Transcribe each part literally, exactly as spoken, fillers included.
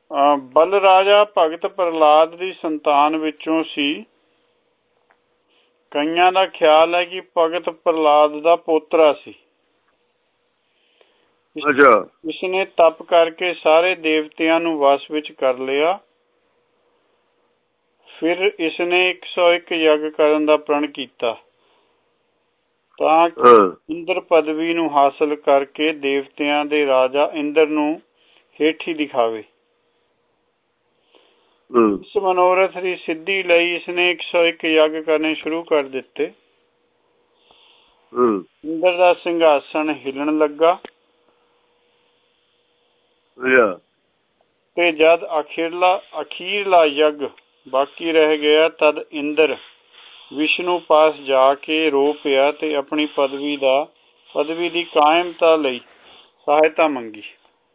बल राजा भगत प्रहलाद की संतान विचों सी। कईयां दा ख्याल है कि भगत प्रहलाद दा पोतरा सी। अच्छा इसने तप करके सारे देवतियां नू वश विच कर लिया। फिर इसने एक सौ एक यज्ञ करन दा प्रण कीता तां कि इंद्र पदवी नू हासिल करके देवतियां दे राजा इंद्र नू हेठी दिखावे। इस मनोरथ की सिद्धि लई इसने एक सौ एक यज्ञ करने शुरू कर दिते। इंद्र दा सिंहासन हिलन लगा ते जद अखीरला अखीरला यज्ञ बाकी रह गया तद इंद्र विष्णु पास जाके रो पिया ते अपनी पदवी दा पदवी दी कायमता लई सहायता मंगी।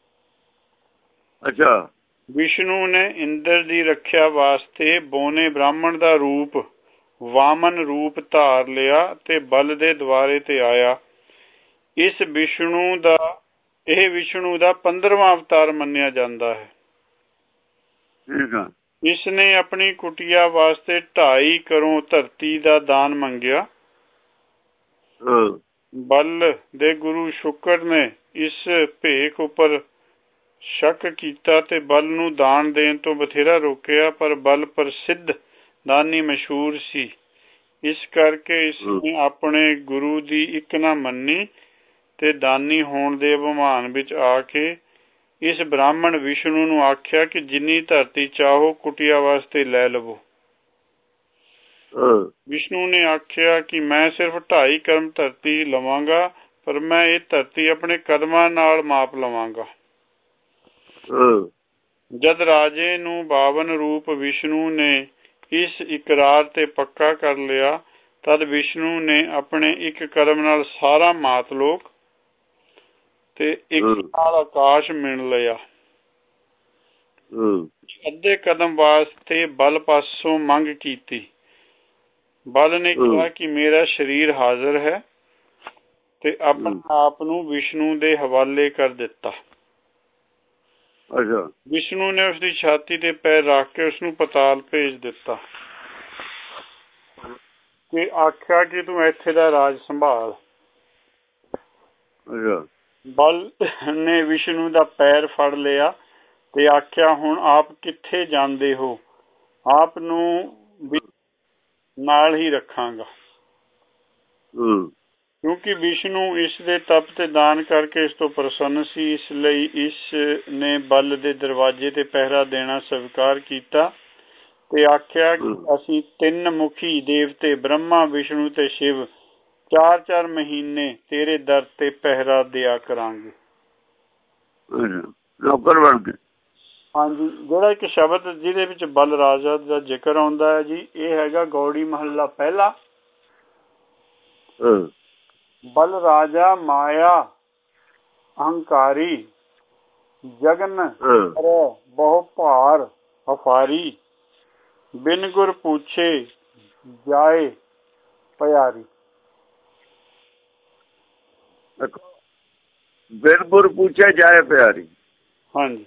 अच्छा विष्णु ने इंद्र की रक्षा वास्ते बोने ब्राह्मण का रूप वामन रूप धार लिया ते बल दे द्वारे ते आया। इस विष्णु दा यह विष्णु दा पंद्रवां अवतार मन्निया जाता है। इसने अपनी कुटिया वास्ते ढाई करोड़ धरती का दान मंगया। बल दे गुरु शुक्र ने इस भेख उपर शक कीता ते बल नू दान देन तो बथेरा रोकिया, पर बल प्रसिद्ध दानी मशहूर सी। इस करके इसने अपने गुरु दी इक ना मन्नी ते दानी होण दे अभिमान विच आके इस ब्राह्मण विष्णु नू आख्या कि जिन्नी धरती चाहो कुटिया वास्ते लै लवो। विष्णु ने आख्या कि मैं सिर्फ ढाई कर्म धरती लवांगा, पर मैं ये धरती अपने कदमां नाल माप लवांगा। जद राजे नू बावन रूप विष्णु ने इस इकरार ते पक्का कर लिया, तद विष्णु ने अपने एक कदम नाल सारा मातलोक ते एक नाल आकाश मिण लिया। अद्धे कदम वास्ते बल पासों मंग कीती। बल ने कहा कि मेरा शरीर हाजिर है ते अपने आप नू विष्णु दे हवाले कर दिता। अच्छा विष्णु ने उसकी छाती ते पैर रख के उसनू पताल भेज दिता कि आख्या कि तू इत्थे दा राज संभाल। अच्छा बल ने विष्णु दा पैर फड़ लिया ते आख्या हुण आप किथे जांदे हो, आप नू नाल ही रखांगा। क्योंकि विष्णु इस दे तप ते दान करके इस तो प्रसन्न सी, इसलिए इस ने बल दे दरवाजे ते पहरा देना स्वीकार किया ते आख्या कि असी तीन मुखी देवते ब्रह्मा विष्णु ते शिव चार चार महीने तेरे दर ते पहरा दिया करांगे। नौकर बन के। हाँ जी, जोड़ा एक शब्द जिहदे विच बल राजा दा जिक्र आउंदा है जी, ये हैगा गौड़ी महला पहला। बल राजा माया अहंकारी जगन बहु भार अफारी, बिन गुर पूछे जाए प्यारी। बिन गुर पूछे जाए प्यारी। हाँ जी,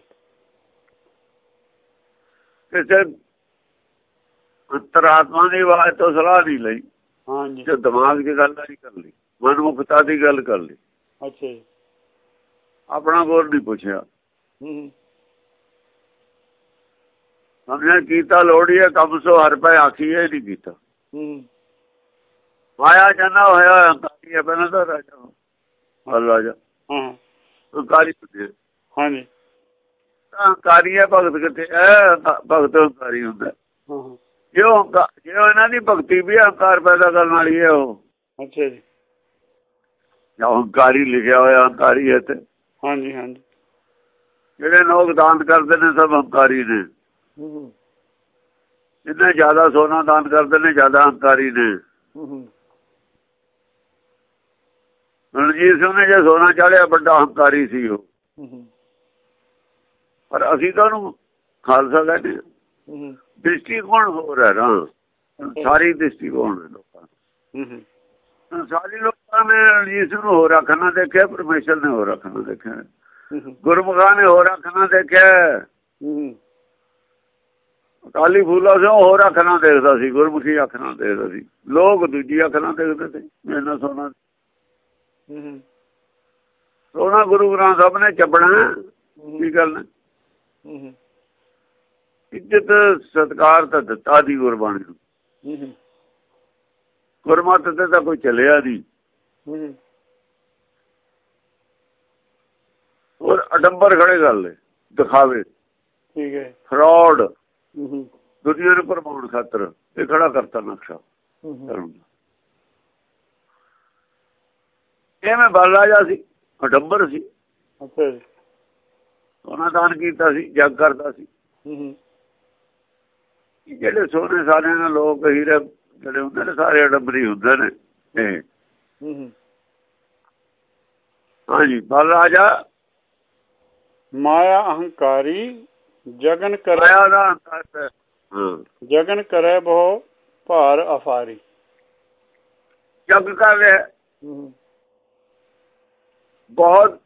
किसी अंतरात्मा की आवाज तो सलाह नहीं ली। हाँ जी, जो दिमाग की गल नहीं कर ली, मनमुखता की गल कर ली। अच्छा जी, अपना गुर नहीं पूछया। हमने कीता लोड़िए कम सो हर पे आखिए नहीं कीता। माया जाना होया अंकारी है पहले तो राजा बल राजा अंकारी होते। हाँ जी, अंकारी है भगत कितने भगत अंकारी होंगे। जो जो इन्हों की भगती भी अहंकार पैदा करने वाली है। अच्छा जी, जो अहंकारी लिखा होया अहंकारी है। हाँ जी, हाँ जी, जेडे लोग दान करते हैं सब अहंकारी ने। जिन्हें ज्यादा सोना दान करते हैं ज्यादा अहंकारी ने। रणजीत सिंह ने जो सोना चाढ़िया बड़ा अहंकारी सी वो, पर असी तो खालसा कहते दृष्टिकोण हो रहा ना, सारी दृष्टिकोण है लोगों सारी लोगों ने रणजीत सिंह हो रखना देखा, परमेश्वर ने हो रखना देखा, गुरमुखा ने हो रखना देखा, ਅਕਾਲੀ ਫੂਲਾ ਸੀ ਹੋਰ ਅੱਖ ਨਾਲ ਦੇਖਦਾ ਸੀ, ਗੁਰਮੁਖੀ ਅੱਖ ਨਾਲ ਦੇਖਦਾ ਸੀ, ਲੋਕ ਦੂਜੀ ਅੱਖ ਨਾਲ ਦੇਖਦੇ ਸੀ। ਇਹਨਾਂ ਸੋਨਾ ਸੋਨਾ ਗੁਰੂ ਗ੍ਰੰਥ ਸਾਹਿਬ ਨੇ ਚੱਬਣਾ ਕੀ ਗੱਲ ਨੇ। ਇੱਜ਼ਤ ਸਤਿਕਾਰ ਤਾਂ ਦਿੱਤਾ ਦੀ ਗੁਰਬਾਣੀ ਨੂੰ, ਗੁਰਮਤਿ ਤੇ ਤਾਂ ਕੋਈ ਚੱਲਿਆ ਦੀ। ਹੋਰ ਅਡੰਬਰ ਖੜੇ ਗੱਲ ਦਿਖਾਵੇ, ਠੀਕ ਹੈ, ਫਰਾਡ ਦੁਨੀਆ ਨੂੰ ਭਰਮਾਉਣ ਖਾਤਰ ਇਹ ਖੜਾ ਕਰਤਾ ਨਕਸ਼ਾ। ਇਹ ਮੈਂ ਬਲ ਰਾਜਾ ਸੀ, ਅਡੰਬਰ ਸੀ, ਉਹਨਾਂ ਦਾਨ ਕੀਤਾ ਸੀ, ਜੱਗ ਕਰਦਾ ਸੀ। ਜਿਹੜੇ ਸੋਨੇ ਸਾਰਿਆਂ ਨਾਲ ਲੋਕ ਹੀਰੇ ਜਿਹੜੇ ਹੁੰਦੇ ਨੇ ਸਾਰੇ ਅਡੰਬਰੀ ਹੁੰਦੇ ਨੇ ਇਹ। ਹਾਂਜੀ, ਬਲ ਰਾਜਾ ਮਾਇਆ ਅਹੰਕਾਰੀ ਜਗਨ ਕਰੇ, ਮਾਇਆ ਦਾ ਅਹੰਕਾਰ ਜਗਨ ਕਰੇ ਬਹੁ ਭਾਰ ਅਫਾਰੀ। ਜਗ ਕਰ ਰਿਹਾ ਬਹੁਤ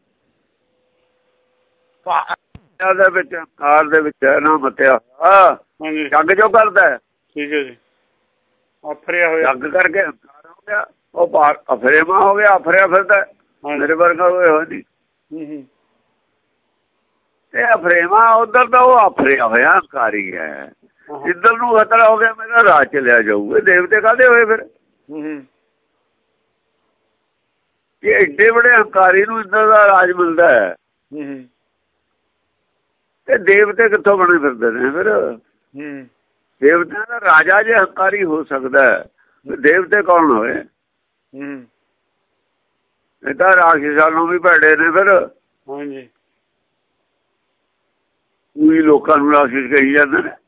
ਦੇ ਵਿੱਚ, ਅਹੰਕਾਰ ਦੇ ਵਿੱਚ ਨਾ ਮਤਿਆ ਜੱਗ ਜੋ ਕਰਦਾ। ਠੀਕ ਹੈ ਜੀ, ਅਫਰਿਆ ਹੋਇਆ ਜੱਗ ਕਰਕੇ ਅਹੰਕਾਰ ਹੋ ਗਿਆ, ਉਹ ਭਾਰ ਅਫਰੇਮਾ ਹੋ ਗਿਆ, ਅਫਰਿਆ ਫਿਰਦਾ ਮੇਰੇ ਵਰਗਾ ਹੋਏ ਹੋਏ ਨਹੀਂ। ਇਹ ਅਫਰੇਮਾ ਉਧਰ ਦਾ ਉਹ ਅਫਰਿਆ ਹੋਇਆ ਅਹੰਕਾਰੀ ਹੈ। ਇੱਧਰ ਨੂੰ ਖਤਰਾ ਹੋ ਗਿਆ ਮੇਰਾ ਰਾਜ ਚਲਿਆ ਜਾਊਗਾ। ਦੇਵਤੇ ਕਾਹਦੇ ਹੋਏ ਫਿਰ? ਇਹ ਏਡੇ ਬੜੇ ਅਹੰਕਾਰੀ ਨੂੰ ਇੱਧਰ ਦਾ ਰਾਜ ਮਿਲਦਾ ਹੈ, ਇਹ ਦੇਵਤੇ ਕਿੱਥੋਂ ਬਣੇ ਫਿਰਦੇ ਨੇ ਫਿਰ? ਦੇਵਤਿਆਂ ਦਾ ਰਾਜਾ ਜੇ ਅਹੰਕਾਰੀ ਹੋ ਸਕਦਾ ਦੇਵਤੇ ਕੌਣ ਹੋਏ? ਇਹ ਤਾਂ ਰਾਖਸ਼ਾਂ ਨੂੰ ਵੀ ਭੈੜੇ ਨੇ ਫਿਰ। ਹਾਂਜੀ, ਉਹੀ ਲੋਕਾਂ ਨੂੰ ਰਾਖਸ਼ ਕਹੀ ਜਾਂਦੇ ਨੇ।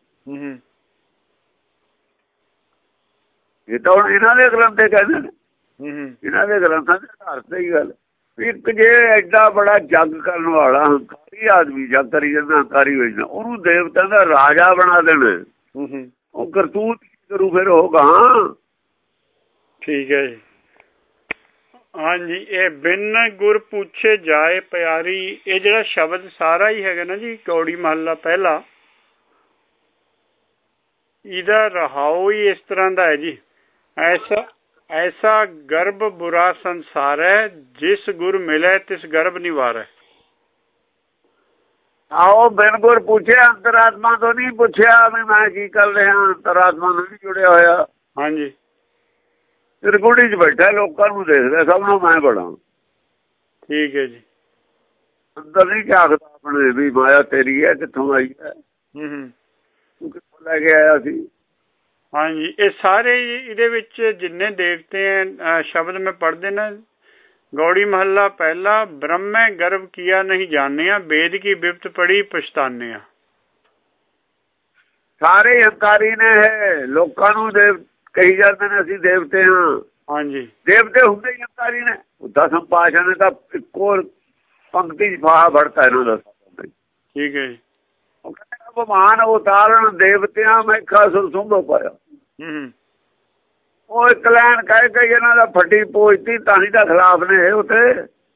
ਇਹ ਤਾਂ ਹੁਣ ਇਹਨਾਂ ਦੇ ਗ੍ਰੰਥ ਕਹਿੰਦੇ ਨੇ, ਇਹਨਾਂ ਦੇ ਗ੍ਰੰਥਾਂ ਦੇ ਆਧਾਰ ਤੇ ਹੀ ਗੱਲ। ਇੱਕ ਜੇ ਐਡਾ ਬੜਾ ਜੱਗ ਕਰਨ ਵਾਲਾ ਹੰਕਾਰੀ ਆਦਮੀ ਜੱਗ ਕਰੀ ਜਾਂਦਾ, ਹੰਕਾਰੀ ਹੋ ਜਾਂਦਾ, ਉਹਨੂੰ ਦੇਵਤਿਆਂ ਦਾ ਰਾਜਾ ਬਣਾ ਦੇਣਾ, ਉਹ ਕਰਤੂਤ ਕਰੂ ਫਿਰ ਹੋਗਾ। ਠੀਕ ਹੈ ਜੀ। ਹਾਂਜੀ, ਇਹ ਬਿਨ ਗੁਰ ਪੁੱਛੇ ਜਾਏ ਪਿਆਰੀ, ਇਹ ਜਿਹੜਾ ਸ਼ਬਦ ਸਾਰਾ ਹੀ ਹੈਗਾ ਨਾ ਜੀ, ਕੌੜੀ ਮਹੱਲਾ ਪਹਿਲਾ, ਇਹਦਾ ਰਹਾਉ ਹੀ ਇਸ ਤਰ੍ਹਾਂ ਦਾ ਹੈ ਜੀ। ਐਸਾ ਐਸਾ ਗਰਭ ਬੁਰਾ ਸੰਸਾਰ ਹੈ, ਜਿਸ ਗੁਰ ਮਿਲੇ ਤਿਸ ਗਰਭ ਨਿਵਾਰੈ। ਆਓ ਬਿਨ ਗੁਰ ਪੁੱਛਿਆ, ਅੰਤਰਾਤਮਾ ਤੋਂ ਨਹੀਂ ਪੁੱਛਿਆ ਵੀ ਮੈਂ ਕੀ ਕਰ ਰਿਹਾ, ਅੰਤਰਾਤਮਾ ਨਾਲ ਨਹੀਂ ਜੁੜਿਆ ਹੋਇਆ। ਹਾਂਜੀ, ਤਿਰਕੁੜੀ ਚ ਬੈਠਾ ਲੋਕਾਂ ਨੂੰ ਦੇਖਦਾ, ਸਭ ਨੂੰ ਮੈਂ ਬੜਾ। ਠੀਕ ਹੈ ਜੀ, ਅੰਦਰ ਨਹੀਂ ਝਾਕਦਾ ਆਪਣੇ ਵੀ ਮਾਇਆ ਤੇਰੀ ਹੈ, ਕਿੱਥੋਂ ਆਈ ਹੈ, ਤੂੰ ਕਿੱਥੋਂ ਲੈ ਕੇ ਆਇਆ ਸੀ। ਹਾਂਜੀ, ਇਹ ਸਾਰੇ ਇਹਦੇ ਵਿੱਚ ਜਿੰਨੇ ਦੇਵਤੇ ਹੈ ਸ਼ਬਦ ਮੈਂ ਪੜ੍ਹਦੇ ਨਾ, ਗੌੜੀ ਮਹੱਲਾ ਪਹਿਲਾ, ਬ੍ਰਹਮੈ ਗਰਭ ਕੀਆ ਨਹੀਂ ਜਾਣਿਆ, ਵੇਦ ਕੀ ਬਿਪਤ ਪੜੀ ਪਛਤਾਨਿਆ। ਸਾਰੇ ਹੰਕਾਰੀ ਨੇ ਇਹ ਲੋਕਾਂ ਨੂੰ ਦੇਵ ਕਹੀ ਜਾਂਦੇ ਨੇ ਅਸੀਂ ਦੇਵਤੇ ਹਾਂ। ਹਾਂਜੀ, ਦੇਵਤੇ ਹੁੰਦੇ ਹੀ ਹੰਕਾਰੀ ਨੇ। ਦਸਮ ਪਾਤਸ਼ਾਹ ਨੇ ਤਾਂ ਇੱਕੋ ਪੰਕਤੀ ਚ ਫਾਹਾ ਵੜਤਾ ਇਹਨਾਂ ਦਾ। ਠੀਕ ਹੈ ਜੀ, ਉਹ ਕਹਿੰਦੇ ਭਗਵਾਨ ਉਤਾਰਨ ਦੇਵਤਿਆਂ ਮੈਂ ਖਾਸੁਰ ਸੁੰਭੋ ਪਾਇਆ। ਉਹ ਇੱਕ ਲਾਈਨ ਕਹਿ ਕੇ ਇਹਨਾਂ ਦਾ ਫੱਟੀ ਪੋਚਤੀ, ਤਾਂ ਹੀ ਤਾਂ ਖਿਲਾਫ ਨੇ ਇਹ ਉੱਥੇ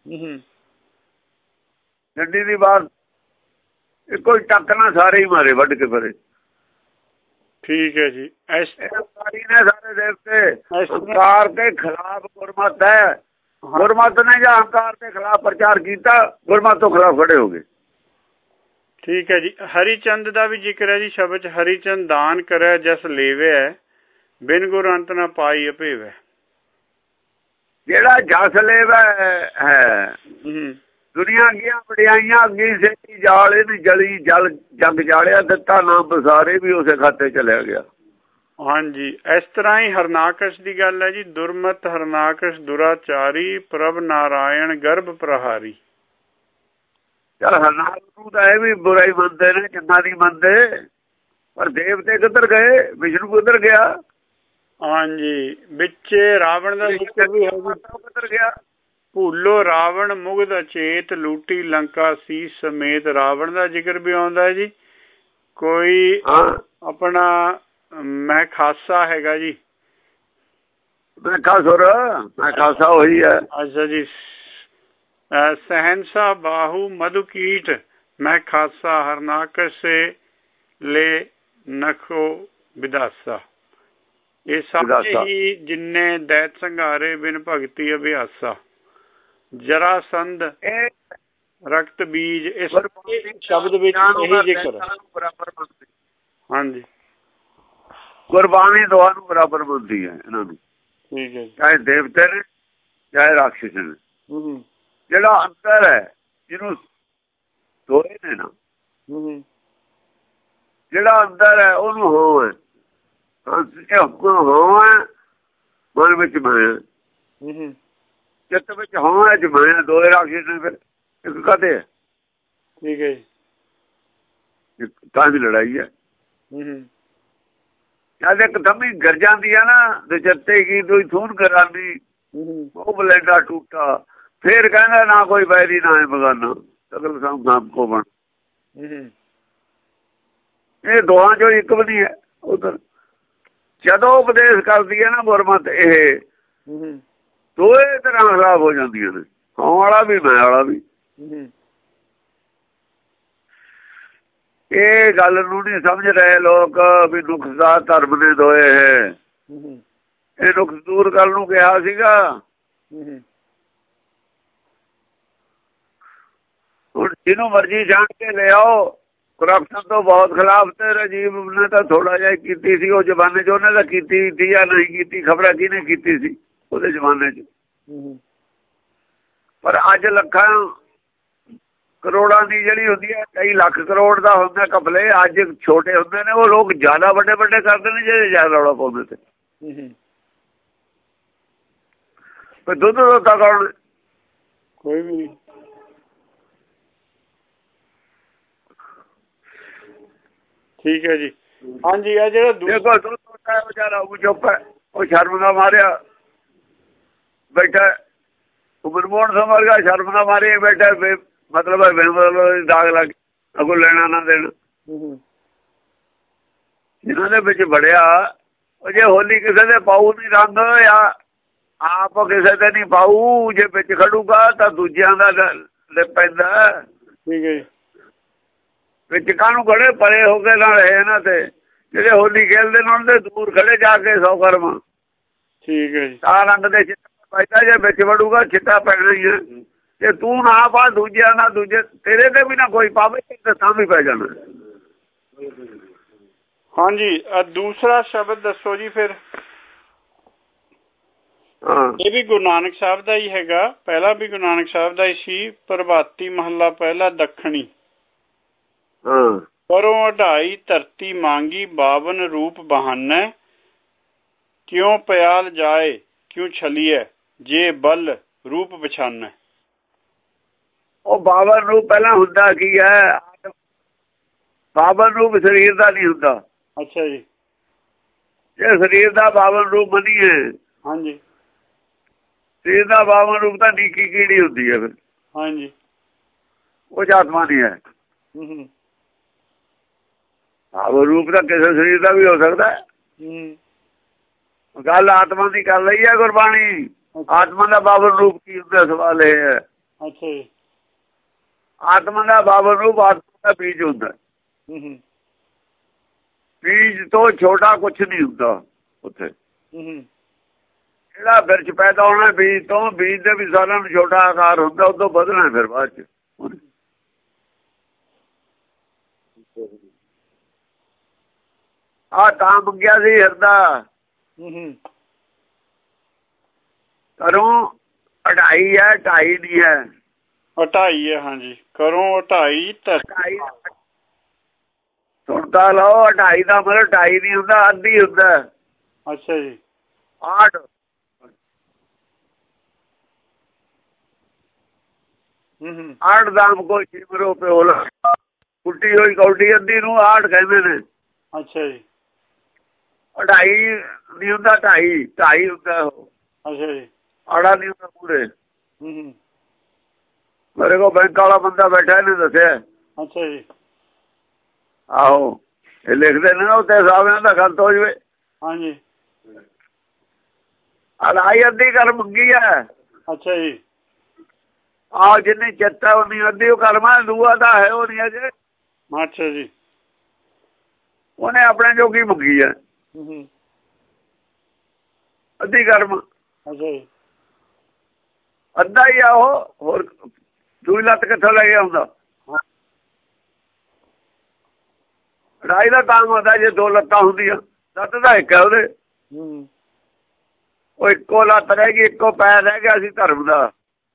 ਗੱਡੀ ਦੀ ਬਾਤ ਇੱਕੋ ਟੱਕ ਨਾਲ ਸਾਰੇ ਹੀ ਮਾਰੇ ਵੱਢ ਕੇ ਪਰੇ। ਠੀਕ ਹੈ ਜੀ, ਅਹੰਕਾਰੀ ਨੇ ਸਾਰੇ ਦੇਵਤੇ। ਅਹੰਕਾਰ ਦੇ ਖਿਲਾਫ ਗੁਰਮਤ ਹੈ, ਗੁਰਮਤ ਨੇ ਜਾਂ ਅਹੰਕਾਰ ਦੇ ਖਿਲਾਫ ਪ੍ਰਚਾਰ ਕੀਤਾ, ਗੁਰਮਤ ਤੋਂ ਖਿਲਾਫ ਖੜੇ ਹੋ ਗਏ। ਠੀਕ ਹੈ ਜੀ, ਹਰੀਚੰਦ ਦਾ ਵੀ ਜ਼ਿਕਰ ਹੈ ਜੀ ਸ਼ਬਦ ਚ, ਹਰੀਚੰਦ ਦਾਨ ਕਰੇ ਜਸ ਲੇਵੇ, ਬਿਨ ਗੁਰ ਅੰਤ ਨਾ ਪਾਈ ਅਭੇਵੈ। ਜਿਹੜਾ ਜਸ ਲੇਵੇ ਹੈ, ਦੁਨੀਆ ਦੀਆਂ ਵਡਿਆਈਆਂ ਅੱਗੀ ਸੇਤੀ ਜਾਲ, ਇਹਦੀ ਜਲੀ ਜਲ ਜਗ ਜਾਲਿਆ, ਦਿੱਤਾ ਨਾਮ ਬਸਾਰੇ ਵੀ ਉਸੇ ਖਾਤੇ ਚਲਿਆ ਗਿਆ। ਹਾਂਜੀ, ਇਸ ਤਰ੍ਹਾਂ ਹੀ ਹਰਨਾਕਸ਼ ਦੀ ਗੱਲ ਹੈ ਜੀ। ਦੁਰਮਤ ਹਰਨਾਕਸ਼ ਦੁਰਾਚਾਰੀ, ਪ੍ਰਭ ਨਾਰਾਇਣ ਗਰਭ ਪ੍ਰਹਾਰੀ। ਚੱਲ ਹਰਨਾਕਸ਼ ਨੂੰ ਤਾਂ ਇਹ ਵੀ ਬੁਰਾ ਹੀ ਮੰਨਦੇ ਨੇ, ਚੰਗਾ ਨਹੀਂ ਮੰਨਦੇ, ਪਰ ਦੇਵਤੇ ਕਿੱਧਰ ਗਏ, ਵਿਸ਼ਨੂੰ ਕਿੱਧਰ ਗਿਆ। ਹਾਂਜੀ, ਵਿੱਚ ਰਾਵਣ ਦਾ ਜ਼ਿਕਰ ਵੀ ਹੈ ਜੀ, ਕਿੱਧਰ ਗਿਆ। ਭੂਲੋ ਰਾਵਣ ਮੁਗਧ ਅਚੇਤ, ਲੂਟੀ ਲੰਕਾ ਸੀ ਸਮੇਤ। ਰਾਵਣ ਦਾ ਜ਼ਿਕਰ ਵੀ ਆਉਂਦਾ ਹੈ ਜੀ। ਕੋਈ ਆਪਣਾ ਮੈਂ ਖਾਸਾ ਹੈਗਾ ਜੀ, ਮੈਂ ਖਾਸੁਰ ਮੈਂ ਖਾਸਾ ਹੋਈ ਹੈ। ਅੱਛਾ ਜੀ, ਸਹਿਨਸਾ ਬਾਹੂ ਮਧੂ ਕੀਟ, मैं खासा हरनाक से ले नखो विदासा। ये साचे ही जिन्ने दैत संघारे बिन भगती अभ्यासा। जरासंध रक्त बीज इस शब्द विच यही जिक्र। हाँ जी गुरबाणी दोहां नूं बराबर बोलती है इन्हां नूं, ठीक है, चाहे देवते ने चाहे राक्षस ने। जिहड़ा अंतर है जिन्हों दोए ने ना, जिहड़ा अंतर है ਉਹਨੂੰ ਹੋ ਹੈ। ਹੰਸ ਹੁਕਮ ਹੋ ਹੈ, ਮਨ ਵਿੱਚ ਮੈਂ ਚਿੱਤ ਵਿੱਚ ਹੋ ਹੈ ਜਮਾਇਆ। ਦੋਏ ਰਾਖਸ਼ ਨੇ ਫਿਰ ਇੱਕ ਕਦੇ ਹੈ, ਠੀਕ ਹੈ ਜੀ, ਤਾਂ ਦੀ ਲੜਾਈ ਹੈ। ਜਦ ਇੱਕ ਦਮੀ ਗਿਰ ਜਾਂਦੀ ਹੈ ਨਾ ਤੇ ਜੱਤੇ ਕੀ ਕੋਈ ਥੂਨ ਕਰਾਂਦੀ ਉਹ ਬਲੇਡਾ ਟੂਟਾ। ਫੇਰ ਕਹਿੰਦਾ ਨਾ ਕੋਈ ਬੈਰੀ ਨਾ ਹੈ ਬਗਾਨਾ, ਸਗਲ ਸਾਮ ਕੋ ਬਣ। ਇਹ ਦੋਹਾਂ ਚੋਂ ਇੱਕ ਵੀ ਹੈ। ਉਧਰ ਜਦੋਂ ਉਪਦੇਸ਼ ਕਰਦੀ ਹੈ ਨਾ ਗੁਰਮਤਿ, ਇਹ ਦੋਏ ਤਰ੍ਹਾਂ ਖਿਲਾਫ ਹੋ ਜਾਂਦੀਆਂ ਨੇ, ਹੋਣ ਵਾਲਾ ਵੀ ਮੈਂ ਵਾਲਾ ਵੀ। ਇਹ ਗੱਲ ਨੂੰ ਨਹੀਂ ਸਮਝ ਰਹੇ ਲੋਕ ਵੀ ਨੁਕਸ ਦਾ ਧਰਮ ਨੇ ਦੋਏ ਹੈ। ਇਹ ਨੁਕਸ ਦੂਰ ਕਰਨ ਨੂੰ ਕਿਹਾ ਸੀਗਾ। ਹੁਣ ਜਿਹਨੂੰ ਮਰਜ਼ੀ ਜਾਣ ਕੇ ਲਿਆਓ, ਕਰਪਸ਼ਨ ਤੋਂ ਬਹੁਤ ਖਿਲਾਫ ਤੇ ਰਾਜੀਵ ਨੇ ਤਾਂ ਥੋੜਾ ਜਿਹਾ ਕੀਤੀ ਸੀ ਉਹ ਜ਼ਮਾਨੇ 'ਚ। ਉਹਨੇ ਤਾਂ ਕੀਤੀ ਸੀ ਜਾਂ ਨਹੀਂ ਕੀਤੀ, ਖਬਰਾਂ ਕਿਹਨੇ ਕੀਤੀ ਸੀ ਉਹਦੇ ਜ਼ਮਾਨੇ 'ਚ। ਪਰ ਅੱਜ ਲੱਖਾਂ ਕਰੋੜਾਂ ਦੀ ਜਿਹੜੀ ਹੁੰਦੀ ਹੈ, ਕਈ ਲੱਖ ਕਰੋੜ ਦਾ ਹੁੰਦਾ ਕਪਲੇ, ਅੱਜ ਛੋਟੇ ਹੁੰਦੇ ਨੇ ਉਹ ਲੋਕ ਜ਼ਿਆਦਾ ਵੱਡੇ ਵੱਡੇ ਕਰਦੇ ਨੇ ਜਿਹੜੇ ਜ਼ਿਆਦਾ ਰੌਲਾ ਪਾਉਂਦੇ ਤੇ। ਪਰ ਦੁੱਧ ਦੋਤਾ ਕੌਣ? ਕੋਈ ਵੀ ਨਹੀਂ। ਠੀਕ ਹੈ ਜੀ। ਹਾਂਜੀ ਆ ਜਿਹੜਾ ਦੇਖੋ ਦੁੱਧ ਦੋਤਾ ਵਿਚਾਰਾ ਉਹ ਚੁੱਪ ਹੈ, ਉਹ ਸ਼ਰਮ ਦਾ ਮਾਰਿਆ ਬੈਠਾ। ਮਨਮੋਹਨ ਸਿੰਘ ਵਰਗਾ ਸ਼ਰਮ ਦਾ ਮਾਰੇ ਬੈਠਾ, ਮਤਲਬ ਬੇਮਤਲਬ ਦਾਗ ਲੱਗ ਅੱਗੋਂ ਲੈਣਾ ਨਾ ਦੇਣਾ। ਜਿਹਨਾਂ ਦੇ ਵਿੱਚ ਵੜਿਆ ਉਹ ਜੇ ਹੋਲੀ ਕਿਸੇ ਦੇ ਪਾਊ ਨਹੀਂ ਰੰਗ, ਜਾਂ ਆਪ ਕਿਸੇ ਦੇ ਨਹੀਂ ਪਾਊ, ਜੇ ਵਿੱਚ ਖੜੂਗਾ ਤਾਂ ਦੂਜਿਆਂ ਦਾ ਪੈਂਦਾ। ਠੀਕ ਹੈ ਜੀ। ਵਿੱਚ ਕਾਹਨੂੰ ਖੜੇ ਪਰੇ ਹੋ ਕੇ ਨਾਲ ਇਹਨਾਂ ਤੇ ਜਿਹੜੇ ਹੋਲੀ ਖੇਲਦੇ ਨੇ ਉਹਨਾਂ ਦੇ ਦੂਰ ਖੜੇ ਜਾ ਕੇ ਸੌ ਕਰਮ। ਠੀਕ ਹੈ ਜੀ। ਤਾਂ ਰੰਗ ਦੇ ਪੈਦਾ ਜੇ ਵਿੱਚ ਵੜੂਗਾ ਚਿੱਟਾ ਪੈਣਾ ਹੀ ਹੈ। ਜੇ ਤੂੰ ਨਾ ਪਾ ਦੂਜਿਆਂ ਨਾਲ, ਦੂਜੇ ਤੇਰੇ ਤੇ ਵੀ ਨਾ ਕੋਈ ਪਾਵੇ ਤਾਂ ਵੀ ਪੈ ਜਾਣਾ। ਹਾਂਜੀ ਦੂਸਰਾ ਸ਼ਬਦ ਦੱਸੋ ਜੀ ਫਿਰ। ਇਹ ਵੀ ਗੁਰੂ ਨਾਨਕ ਸਾਹਿਬ ਦਾ ਹੀ ਹੈਗਾ, ਪਹਿਲਾ ਵੀ ਗੁਰੂ ਨਾਨਕ ਸਾਹਿਬ ਦਾ ਹੀ ਸੀ। ਪ੍ਰਭਾਤੀ ਮਹੱਲਾ ਪਹਿਲਾ ਦੱਖਣੀ। ਕਰੋ ਅਢਾਈ ਧਰਤੀ ਮੰਗੀ, ਬਾਵਨ ਰੂਪ ਬਹਾਨਾ। ਕਿਉਂ ਪਿਆਲ ਜਾਏ ਕਿਉਂ ਛਲੀਏ, ਜੇ ਬਲ ਰੂਪ ਪਛਾਨੈ। ਉਹ ਬਾਵਨ ਰੂਪ ਪਹਿਲਾਂ ਹੁੰਦਾ ਕੀ ਹੈ? ਬਾਵਨ ਰੂਪ ਸਰੀਰ ਦਾ ਨਹੀਂ ਹੁੰਦਾ। ਅੱਛਾ ਜੀ। ਜੇ ਸਰੀਰ ਦਾ ਬਾਵਨ ਰੂਪ ਬਣੀਏ, ਹਾਂਜੀ, ਸਰੀਰ ਦਾ ਬਾਵਨ ਰੂਪ ਤਾਂ ਨੀਕੀ ਕੀੜੀ ਹੁੰਦੀ ਹੈ ਫਿਰ। ਹਾਂਜੀ, ਉਹ ਆਤਮਾ ਨਹੀਂ ਹੈ। ਬਾਵਨ ਰੂਪ ਤਾਂ ਕਿਸੇ ਸਰੀਰ ਦਾ ਵੀ ਹੋ ਸਕਦਾ ਹੈ। ਗੱਲ ਆਤਮਾ ਦੀ ਕਰ ਲਈ ਹੈ ਗੁਰਬਾਣੀ। ਆਤਮਾ ਦਾ ਬਾਵਨ ਰੂਪ ਕੀ ਹੁੰਦਾ? ਸਵਾਲ ਇਹ ਹੈ। ਅੱਛਾ ਜੀ। ਆਤਮਾ ਦਾ ਬਾਵਨ ਰੂਪ ਆਤਮਾ ਦਾ ਬੀਜ ਹੁੰਦਾ। ਬੀਜ ਤੋਂ ਛੋਟਾ ਕੁਛ ਨਹੀਂ ਹੁੰਦਾ ਉੱਥੇ। ਜਿਹੜਾ ਬਿਰਛ ਪੈਦਾ ਹੋਣਾ ਬੀਜ ਤੋਂ, ਬੀਜ ਦੇ ਵੀ ਸਾਰਿਆਂ ਨੂੰ ਛੋਟਾ ਆਕਾਰ ਹੁੰਦਾ, ਉਦੋਂ ਵਧਣਾ ਫਿਰ ਬਾਅਦ ਚ। ਆ ਤਾਂ ਮੰਗਿਆ ਸੀ ਹਿਰਦਾ। ਕਰੂੰ ਅਢਾਈ ਹੈ, ਢਾਈ ਨਹੀਂ ਹੈ। ਅਢਾਈ ਹੈ, ਹਾਂਜੀ। ਕਰੋ ਅਢਾਈ ਧਰਤੀ। ਸੁਣਤਾ ਲਓ, ਅਢਾਈ ਦਾ ਮਤਲਬ ਢਾਈ ਨਹੀਂ ਹੁੰਦਾ, ਅੱਧੀ ਹੁੰਦਾ। ਅੱਛਾ ਜੀ। ਆਠ ਆਠ ਦਾਮ ਕੋਈ ਚਿਮਰੋ ਪਿਓਲ ਕੁੱਟੀ ਹੋਈ ਕੌਡੀ ਅੱਧੀ ਨੂੰ ਆਠ ਕਹਿੰਦੇ ਨੇ। ਅੱਛਾ ਜੀ। ਅਢਾਈ ਨਹੀਂ ਹੁੰਦਾ, ਢਾਈ ਢਾਈ ਹੁੰਦਾ ਉਹ। ਅੱਛਾ ਜੀ। ਆੜਾ ਨਹੀਂ ਹੁੰਦਾ ਪੂਰੇ। ਮੇਰੇ ਕੋਲ ਬੈਂਕ ਵਾਲਾ ਬੰਦਾ ਬੈਠਾ, ਇਹਨੇ ਦੱਸਿਆ। ਅੱਛਾ ਜੀ। ਆਹੋ ਇਹ ਲਿਖਦੇ ਨੇ ਨਾ ਉੱਤੇ ਹਿਸਾਬ ਨਾਲ ਤਾਂ ਗਲਤ ਹੋ ਜਾਵੇ। ਹਾਂਜੀ। ਅਢਾਈ ਅੱਧੀ ਗੱਲ ਮੰਗੀ ਹੈ। ਅੱਛਾ ਜੀ। ਆ ਜਿੰਨੀ ਚਿੱਤ ਹੈ ਉਨੀ ਅੱਧੀ ਉਹ ਕਰਮਾ, ਦੂਆ ਦਾ ਹੈ ਉਹ ਨਹੀਂ ਅਜੇ। ਅੱਛਾ ਜੀ। ਉਹਨੇ ਆਪਣੇ ਜੋਗੀ ਮੰਗੀ ਹੈ, ਅੱਧੀ ਕਰਮ। ਅੱਛਾ ਜੀ। ਅੱਧਾ ਹੀ ਆ ਉਹ, ਹੋਰ ਦੂਈ ਲੱਤ ਕਿੱਥੋਂ ਲੈ ਕੇ ਆਉਂਦਾ? ਅੜਾਈ ਦਾ ਤਾਂ ਹੁੰਦਾ ਜੇ ਦੋ ਲੱਤਾਂ ਹੁੰਦੀਆਂ, ਲੱਤ ਦਾ ਇੱਕ ਹੈ ਉਹਦੇ। ਉਹ ਇੱਕੋ ਲੱਤ ਰਹਿ ਗਈ, ਇੱਕੋ ਪੈਰ ਰਹਿ ਗਿਆ ਸੀ ਧਰਮ ਦਾ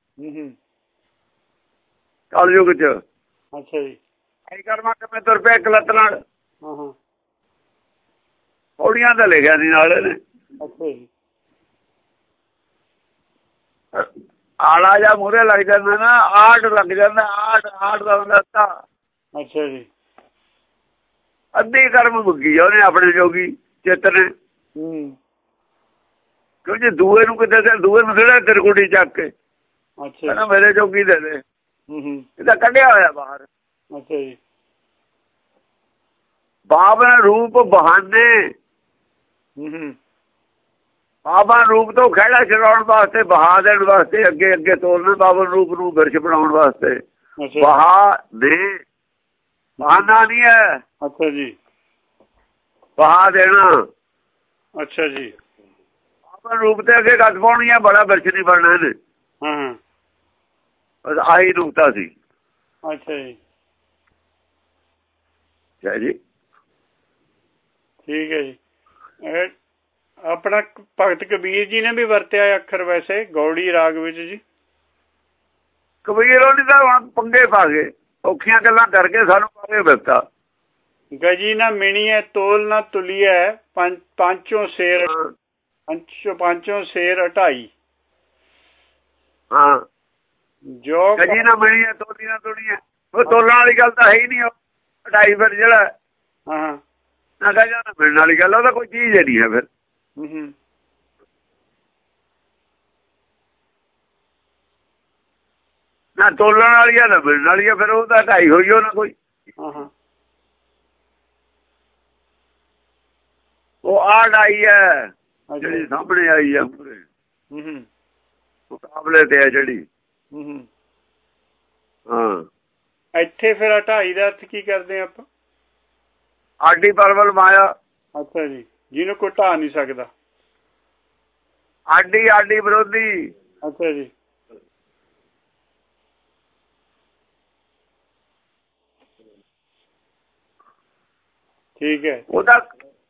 ਕਲਯੁਗ ਚ। ਅੱਛਾ ਜੀ। ਆਈ ਕਰਮਾ ਕਿਵੇਂ ਤੁਰ ਪਿਆ ਇੱਕ ਲੱਤ ਨਾਲ? ਹਾਂ ਪੌੜੀਆਂ ਤਾਂ ਲਿਖਿਆ ਸੀ ਨਾਲ ਇਹਨੇ। ਅੱਛਾ ਜੀ। ਆਲਾ ਜਾਂ ਮੂਹਰੇ ਲੱਗ ਜਾਂਦਾ ਨਾ, ਆਟ ਲੱਗ ਜਾਂਦਾ, ਆਟ ਆਟ ਦਾ ਹੁੰਦਾ ਅੱਧਾ। ਅੱਛਾ ਜੀ। ਅੱਧੀ ਕਰਮ ਮੁੱਕੀ ਆ ਉਹਨੇ ਆਪਣੇ ਜੋਗੀ ਚਿੱਤ ਨੇ। ਕਿਉਂ ਜੇ ਦੂਏ ਨੂੰ ਕਿਤੇ ਤੇ ਦੂਏ ਨੂੰ ਥੋੜਾ ਤਿਰਕੁਟੀ ਚੱਕ ਕੇ ਕਹਿੰਦਾ ਮੇਰੇ ਜੋਗੀ ਦੇ ਦੇ, ਇਹਦਾ ਕੱਢਿਆ ਹੋਇਆ ਬਾਹਰ। ਅੱਛਾ ਜੀ। ਬਾਬਨ ਰੂਪ ਬਹਾਨੇ, ਬਾਬਾ ਰੂਪ ਤੋਂ ਖਹਿੜਾ ਛਡਾਉਣ ਵਾਸਤੇ, ਬਹਾ ਦੇਣ ਵਾਸਤੇ, ਅੱਗੇ ਅੱਗੇ ਤੋਲਣ ਬਾਬਨ ਰੂਪ ਨੂੰ ਬਿਰਛ ਬਣਾਉਣ ਵਾਸਤੇ ਬਹਾ ਦੇ। ਬਹਾਨਾ ਨਹੀਂ ਹੈ। ਅੱਛਾ ਜੀ। ਬਹਾ ਦੇਣਾ। ਅੱਛਾ ਜੀ। ਬਾਬਨ ਰੂਪ ਤੇ ਅੱਗੇ ਗੱਜ ਪਾਉਣੀ ਹੈ, ਬੜਾ ਬਿਰਛ ਨਹੀਂ ਬਣਨਾ ਇਹਨੇ। ਹਾਂ ਬਸ ਆਹੀ ਰੂਪਤਾ ਸੀ। ਅੱਛਾ ਜੀ। ਜੈ ਜੀ। ਠੀਕ ਹੈ ਜੀ। ਆਪਣਾ ਭਗਤ ਕਬੀਰ ਜੀ ਨੇ ਵੀ ਵਰਤਿਆ ਅੱਖਰ ਵੈਸੇ ਗੌੜੀ ਰਾਗ ਵਿੱਚ ਜੀ। ਕਬੀਰ ਉਹਨੇ ਤਾਂ ਹੁਣ ਪੰਗੇ ਪਾ ਗਏ, ਔਖੀਆਂ ਗੱਲਾਂ ਕਰਕੇ ਸਾਨੂੰ ਪਾਗੇ ਵਰਤਾ। ਗਜੀ ਨਾ ਮਿਣੀਏ ਤੋਲ ਨਾ ਤੁਲੀਐ, ਪੰਚੋਂ ਸ਼ੇਰ ਪੰਚੋ ਪੰਚੋਂ ਸ਼ੇਰ ਅਠਾਈ। ਹਾਂ ਜੋ ਗਜੀ ਨਾ ਮਿਣੀਏ ਤੋਲੀ ਨਾ ਤੁਲੀਐ, ਉਹ ਤੋਲਣ ਵਾਲੀ ਗੱਲ ਤਾਂ ਹੈ ਹੀ ਨਹੀਂ। ਉਹ ਅਠਾਈ ਫਿਰ ਜਿਹੜਾ ਹਾਂ ਨਾ ਗਜਾ ਨਾ ਮਿਲਣ ਵਾਲੀ ਗੱਲ, ਉਹਦਾ ਕੋਈ ਚੀਜ਼ ਹੀ ਨਹੀਂ ਹੈ ਫਿਰ। ਨਾ ਤੋਲਣ ਵਾਲੀ ਆ ਨਾ ਮਿਲਣ ਵਾਲੀ ਆ, ਫਿਰ ਉਹ ਤਾਂ ਢਾਈ ਹੋਈ ਉਹ ਨਾ ਕੋਈ। ਉਹ ਆੜ ਆਈ ਹੈ ਜਿਹੜੀ ਸਾਹਮਣੇ ਆਈ ਹੈ ਮੂਹਰੇ, ਮੁਕਾਬਲੇ ਤੇ ਹੈ ਜਿਹੜੀ। ਹਾਂ ਇੱਥੇ ਫਿਰ ਢਾਈ ਦਾ ਅਰਥ ਕੀ ਕਰਦੇ ਆਪਾਂ? ਆਡੀ ਪਰਵਲ ਮਾਇਆ। ਅੱਛਾ ਜੀ। ਜਿਹਨੂੰ ਕੋਈ ਢਾ ਨਹੀਂ ਸਕਦਾ। ਆਡੀ ਆਡੀ ਵਿਰੋਧੀ। ਅੱਛਾ ਜੀ। ਠੀਕ ਹੈ। ਉਹਦਾ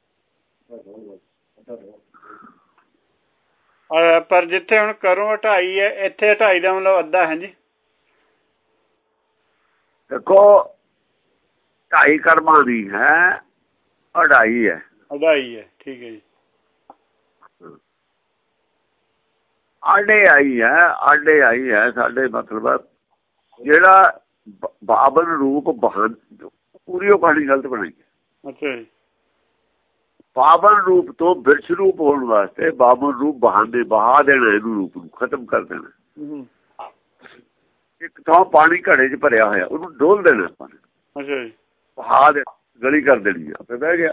ਪਰ ਜਿੱਥੇ ਹੁਣ ਕਰੋ ਢਾਈ ਹੈ, ਇੱਥੇ ਢਾਈ ਦਾ ਮਤਲਬ ਅੱਧਾ ਹੈ ਜੀ। ਦੇਖੋ ਢਾਈ ਕਰਮਾਂ ਦੀ ਹੈ, ਅਢਾਈ ਹੈ। ਅਢਾਈ ਹੈ। ਠੀਕ ਹੈ ਜੀ। ਆਡੇ ਆਈ ਹੈ, ਆਡੇ ਆਈ ਹੈ ਸਾਡੇ ਮਤਲਬ ਜਿਹੜਾ ਬਾਬਨ ਰੂਪ ਬਹਾਨ, ਪੂਰੀ ਉਹ ਕਹਾਣੀ ਗਲਤ ਬਣਾਈ ਹੈ। ਅੱਛਾ ਜੀ। ਬਾਬਨ ਰੂਪ ਤੋਂ ਬਿਰਛ ਰੂਪ ਹੋਣ ਵਾਸਤੇ ਬਾਬਨ ਰੂਪ ਬਹਾਨੇ, ਬਹਾ ਦੇਣਾ ਇਹਨੂੰ, ਰੂਪ ਨੂੰ ਖਤਮ ਕਰ ਦੇਣਾ। ਇੱਕ ਥਾਂ ਪਾਣੀ ਘੜੇ 'ਚ ਭਰਿਆ ਹੋਇਆ, ਉਹਨੂੰ ਡੋਲ ਦੇਣਾ ਆਪਾਂ ਨੇ। ਅੱਛਾ ਜੀ। ਬਹਾ ਦੇ ਗਲੀ ਕਰ ਦੇਣੀ, ਆਪੇ ਬਹਿ ਗਿਆ।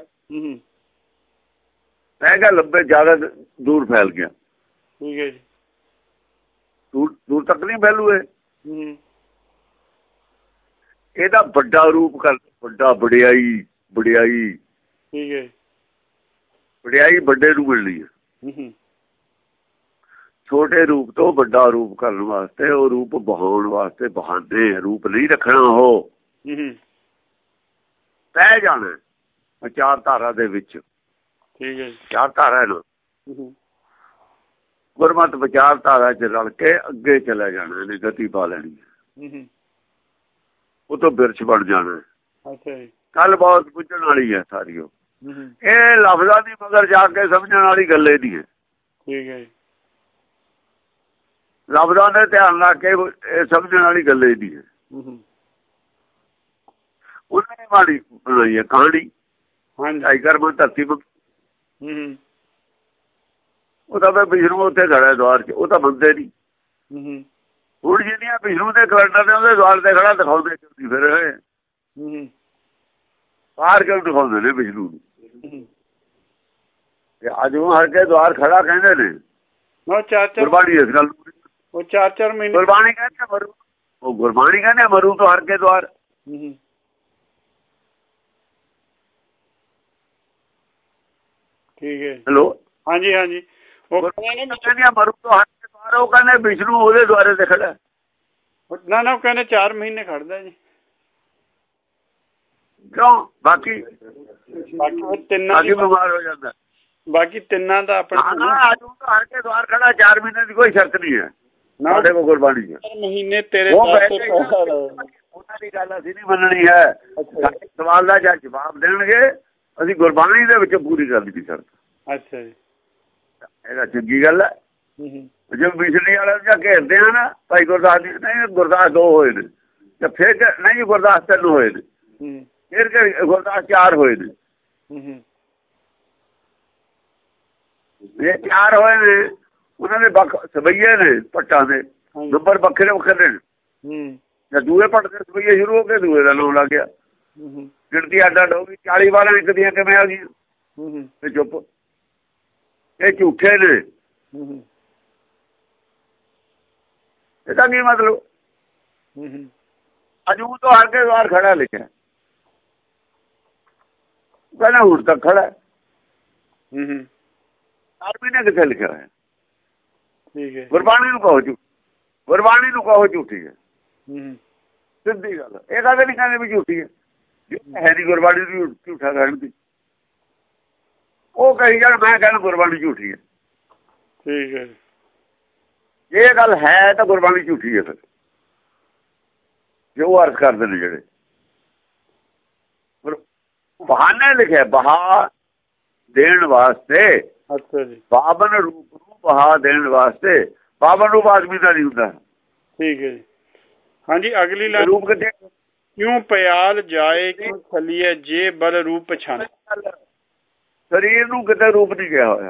ਬਹਿ ਗਿਆ ਲੰਬੇ, ਜ਼ਿਆਦਾ ਦੂਰ ਫੈਲ ਗਿਆ। ਠੀਕ ਹੈ ਜੀ। ਦੂਰ ਦੂਰ ਤੱਕ ਨਹੀਂ ਫੈਲੂ ਇਹ। ਹੂੰ। ਇਹਦਾ ਵੱਡਾ ਰੂਪ ਕਰ, ਵੱਡਾ ਵਡਿਆਈ, ਵਡਿਆਈ। ਠੀਕ ਹੈ। ਵਡਿਆਈ ਵੱਡੇ ਨੂੰ ਮਿਲਣੀ ਹੈ। ਛੋਟੇ ਰੂਪ ਤੋਂ ਵੱਡਾ ਰੂਪ ਕਰਨ ਵਾਸਤੇ, ਉਹ ਰੂਪ ਬਹਾਉਣ ਵਾਸਤੇ ਬਹਾਨੇ, ਰੂਪ ਨਹੀਂ ਰੱਖਣਾ। ਉਹ ਪੈ ਜਾਣਾ ਵਿਚਾਰ ਧਾਰਾ ਦੇ ਵਿੱਚ। ਠੀਕ ਹੈ। ਵਿਚਾਰ ਧਾਰਾ ਨਾ ਗੁਰਮਤ ਵਿਚਾਰ ਧਾਰਾ 'ਚ ਰਲ ਕੇ ਅੱਗੇ ਚਲੇ ਜਾਣਾ, ਇਹਨੇ ਗਤੀ ਪਾ ਲੈਣੀ ਹੈ। ਉਹ ਤੋਂ ਬਿਰਛ ਬਣ ਜਾਣਾ। ਅੱਛਾ ਜੀ। ਕੱਲ ਬਹੁਤ ਪੁੱਛਣ ਵਾਲੀ ਹੈ ਸਾਰੀ ਉਹ। ਇਹ ਲਫ਼ਜ਼ਾਂ ਦੀ ਮਗਰ ਜਾ ਕੇ ਸਮਝਣ ਵਾਲੀ ਗੱਲ ਇਹ ਨਹੀਂ ਹੈ। ਠੀਕ ਹੈ ਜੀ। ਲਫ਼ਜ਼ਾਂ ਦੇ ਧਿਆਨ ਲਾ ਕੇ ਇਹ ਸਮਝਣ ਵਾਲੀ ਗੱਲ ਇਹ ਨਹੀਂ ਹੈ। ਉਹਨੇ ਮਾੜੀ ਬਣਾਈ ਹੈ ਕਹਾਣੀ। ਢਾਈ ਕਰਮ ਧਰਤੀ। ਉਹ ਤਾਂ ਮੈਂ ਵਿਸ਼ਨੂੰ ਉੱਥੇ ਖੜਾ ਦੁਆਰ 'ਚ, ਉਹ ਤਾਂ ਮੰਨਦੇ ਨਹੀਂ। ਹੁਣ ਜਿਹੜੀਆਂ ਵਿਸ਼ਨੂੰ ਦੇ ਕੈਲੰਡਰ ਨੇ ਉਹਦੇ ਦੁਆਰ ਤੇ ਖੜਾ ਦਿਖਾਉਂਦੇ ਫਿਰ ਬਾਹਰ ਕਿਉਂ ਦਿਖਾਉਂਦੇ ਨੇ ਵਿਸ਼ਨੂੰ ਨੂੰ? ਤੇ ਅੱਜ ਉਹ ਹਰ ਕੇ ਦੁਆਰ ਖੜਾ ਕਹਿੰਦੇ ਨੇ। ਗੁਰਬਾਣੀ ਇਸ ਗੱਲ ਉਹ ਚਾਰ ਚਾਰ ਮਹੀਨੇ ਗੁਰਬਾਣੀ ਕਹਿੰਦੇ ਮਰੂ ਉਹ ਗੁਰਬਾਣੀ ਕਹਿੰਦੇ ਮਰੂ ਤੋਂ ਹਰ ਕੇ ਦਵਾਰ। ਠੀਕ ਹੈ। ਹੈਲੋ, ਹਾਂਜੀ ਹਾਂਜੀ। ਉਹ ਕਹਿੰਦੇ ਮਰੂ ਤੋਂ ਹਰ ਕੇ ਦਵਾਰ, ਉਹ ਕਹਿੰਦੇ ਵਿਸ਼ਨੂੰ ਉਹਦੇ ਦੁਆਰੇ ਤੇ ਖੜਾ। ਨਾ ਨਾ ਉਹ ਕਹਿੰਦੇ ਚਾਰ ਮਹੀਨੇ ਖੜਦਾ ਜੀ। ਕਿਉਂ? ਬਾਕੀ ਬਾਕੀ ਤਿੰਨਾਂ ਬਾਕੀ ਬਿਮਾਰ ਹੋ ਜਾਂਦਾ। ਬਾਕੀ ਤਿੰਨਾਂ ਦਾ ਆਪਣਾ ਹਰ ਕੇ ਦਵਾਰ ਖੜਾ, ਚਾਰ ਮਹੀਨੇ ਦੀ ਕੋਈ ਸ਼ਰਤ ਨਹੀਂ ਹੈ ਸਾਡੇ ਕੋਲ ਗੁਰਬਾਣੀ ਚ। ਮਹੀਨੇ ਤੇਰੇ ਉਹਨਾਂ ਦੀ ਗੱਲ ਅਸੀਂ ਨਹੀਂ ਮੰਨਣੀ ਹੈ। ਸਵਾਲ ਦਾ ਜਾਂ ਜਵਾਬ ਦੇਣਗੇ, ਅਸੀਂ ਗੁਰਬਾਣੀ ਦੇ ਵਿੱਚ ਪੂਰੀ ਕਰ ਦਿੱਤੀ ਸ਼ਰਤ। ਅੱਛਾ ਜੀ, ਇਹਦਾ ਚੰਗੀ ਗੱਲ ਹੈ। ਜੇ ਬਿਜਲੀ ਵਾਲੇ ਜਾਂ ਘੇਰਦੇ ਆ ਨਾ ਭਾਈ ਗੁਰਦਾਸ ਜੀ, ਨਹੀਂ ਗੁਰਦਾਸ ਦੋ ਹੋਏ ਨੇ, ਤੇ ਫਿਰ ਨਹੀਂ ਗੁਰਦਾਸ ਤਿੰਨ ਹੋਏ ਨੇ, ਫਿਰ ਗੁਰਦਾਸ ਚਾਰ ਹੋਏ ਨੇ। ਇਹ ਚਾਰ ਹੋਏ ਨੇ, ਉਹਨਾਂ ਦੇ ਵੱਖ ਸਬਈਏ ਨੇ ਪੱਟਾਂ ਦੇ ਨੰਬਰ ਵੱਖਰੇ ਵੱਖਰੇ ਨੇ। ਜਾਂ ਦੂਏ ਪੱਟ ਦੇ ਸਬਈਏ ਸ਼ੁਰੂ ਹੋ ਕੇ ਦੂਏ ਦਾ ਨਾਮ ਲੱਗ ਗਿਆ। ਗਿਣਤੀ ਅੱਡ ਅੱਡ ਹੋ ਗਈ, ਚਾਲੀ ਵਾਰਾਂ ਇੱਕ ਦੀਆਂ ਕਿਵੇਂ ਆ ਗਈਆਂ? ਤੇ ਚੁੱਪ, ਇਹ ਝੂਠੇ ਨੇ। ਇਹਦਾ ਕੀ ਮਤਲਬ? ਅਜੂ ਤੋਂ ਹਰ ਕੇ ਦਵਾਰ ਖੜਾ ਲਿਖਿਆ, ਕਹਿੰਦਾ ਹੁਣ ਤੱਕ ਖੜਾ। ਆਰਮੀ ਨੇ ਕਿੱਥੇ ਲਿਖਿਆ ਹੋਇਆ? ਠੀਕ ਹੈ। ਗੁਰਬਾਣੀ ਨੂੰ ਕਹੋ ਝੂਠੀ, ਗੁਰਬਾਣੀ ਨੂੰ ਕਹੋ ਝੂਠੀ ਹੈ, ਸਿੱਧੀ ਗੱਲ। ਇਹ ਗੱਲ ਨਹੀਂ ਕਹਿੰਦੇ ਵੀ ਝੂਠੀ ਹੈ, ਹੈ ਨਹੀਂ ਗੁਰਬਾਣੀ ਦੀ ਝੂਠਾ ਕਹਿਣ ਦੀ। ਉਹ ਕਹੀ ਜਾਣ ਮੈਂ ਕਹਿੰਦਾ ਗੁਰਬਾਣੀ ਝੂਠੀ ਹੈ। ਠੀਕ ਹੈ। ਜੇ ਇਹ ਗੱਲ ਹੈ ਤਾਂ ਗੁਰਬਾਣੀ ਝੂਠੀ ਹੈ। ਫਿਰ ਜੋ ਅਰਥ ਕਰਦੇ ਨੇ ਜਿਹੜੇ ਬਹਾਨੇ ਲਿਖਿਆ, ਬਹਾ ਦੇਣ ਵਾਸਤੇ। ਅੱਛਾ ਜੀ। ਬਾਵਨ ਰੂਪ ਨੂੰ ਬਹਾ ਦੇਣ ਵਾਸਤੇ। ਬਾਵਨ ਰੂਪ ਆਦਮੀ ਦਾ ਨਹੀਂ ਹੁੰਦਾ। ਠੀਕ ਹੈ ਜੀ। ਹਾਂਜੀ, ਅਗਲੀ ਲਾਈਨ। ਰੂਪ ਕਿੱਥੇ? ਕਿਉਂ ਪਿਆਲ ਜਾਏ ਕਿਉਂ ਛਲੀਏ, ਜੇ ਬਲ ਰੂਪ ਪਛਾਣ। ਸਰੀਰ ਨੂੰ ਕਿਤੇ ਰੂਪ ਨਹੀਂ ਕਿਹਾ ਹੋਇਆ।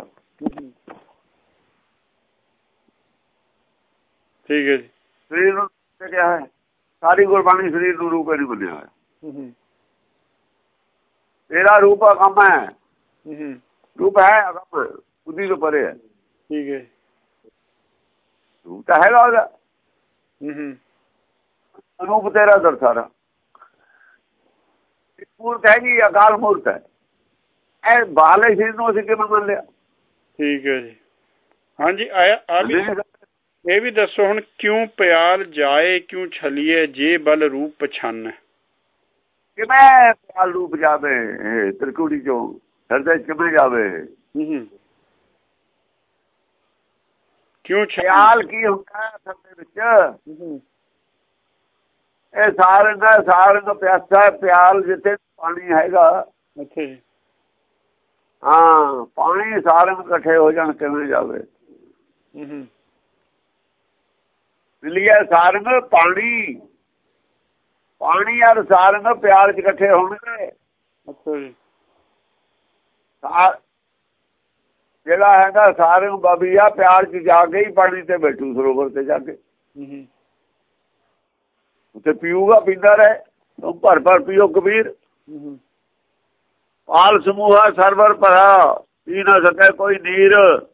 ਠੀਕ ਹੈ ਜੀ। ਸਰੀਰ ਨੂੰ ਕਿਹਾ ਹੈ, ਸਾਰੀ ਗੁਰਬਾਣੀ ਸਰੀਰ ਨੂੰ ਰੂਪ ਨਹੀਂ ਬਣਿਆ ਹੋਇਆ। ਤੇਰਾ ਰੂਪ ਅਗੰਮ ਹੈ, ਰੂਪ ਹੈ ਅਗੰਮ, ਬੁੱਧੀ ਤੋਂ ਪਰੇ ਹੈ। ਠੀਕ ਹੈ। ਰੂਪ ਤਾਂ ਹੈਗਾ ਉਹਦਾ, ਰੂਪ ਤੇਰਾ ਦਰ ਸਾਰਾ। ਮੂਰਤ ਹੈਗੀ, ਅਕਾਲ ਮੂਰਤ ਹੈ। ਇਹ ਬਾਹਲੇ ਸਰੀਰ ਨੂੰ ਅਸੀਂ ਕਿਵੇਂ ਮੰਨ ਲਿਆ? ਠੀਕ ਹੈ ਜੀ। ਹਾਂਜੀ, ਆਇਆ ਆ ਵੀ ਇਹ ਵੀ ਦੱਸੋ ਹੁਣ, ਕਿਉਂ ਪਿਆਲ ਜਾਏ ਕਿਉਂ ਛਲੀਏ, ਜੇ ਬਲ ਰੂਪ ਪਛਾਨੈ। ਕਿਵੇਂ ਪਿਆਲ ਰੂਪ ਜਾਵੇ ਤ੍ਰਿਕੁਟੀ ਚੋਂ, ਹਿਰਦੇ ਕਿਵੇਂ ਜਾਵੇ? ਕਿਉਂ ਪਿਆਲ ਕੀ ਹੁੰਦਾ ਅਸਲ ਦੇ ਵਿੱਚ? ਇਹ ਸਾਰੰਗ ਸਾਰੰਗ ਪਿਆਸਾ, ਪਿਆਲ ਜਿੱਥੇ ਪਾਣੀ ਹੈਗਾ। ਅੱਛਾ ਜੀ। ਹਾਂ, ਪਾਣੀ ਸਾਰੰਗ ਇਕੱਠੇ ਹੋ ਜਾਣ ਕਿਵੇਂ ਜਾਵੇ? ਲਿਆ ਸਾਰੰਗ ਪਾਣੀ, ਪਾਣੀ ਔਰ ਸਾਰੰਗ ਪਿਆਲ ਚ ਇਕੱਠੇ ਹੋਣਗੇ। ਅੱਛਾ ਜੀ। ਜਿਹੜਾ ਹੈਗਾ ਸਾਰੰਗ ਬਾਬੀਆ, ਪਿਆਲ ਚ ਜਾ ਕੇ ਹੀ ਪਾਣੀ ਤੇ ਬੈਠੂ, ਸਰੋਵਰ ਤੇ ਜਾ ਕੇ ਉੱਥੇ ਪੀਊਗਾ, ਪੀਂਦਾ ਰਹੇ, ਭਰ ਭਰ ਪੀਓ ਕਬੀਰ। ਪਾਲ ਸਮੂਹਾ ਸਰਵਰ ਭਰਾ, ਪੀ ਨਾ ਸਕੇ ਕੋਈ ਨੀਰ।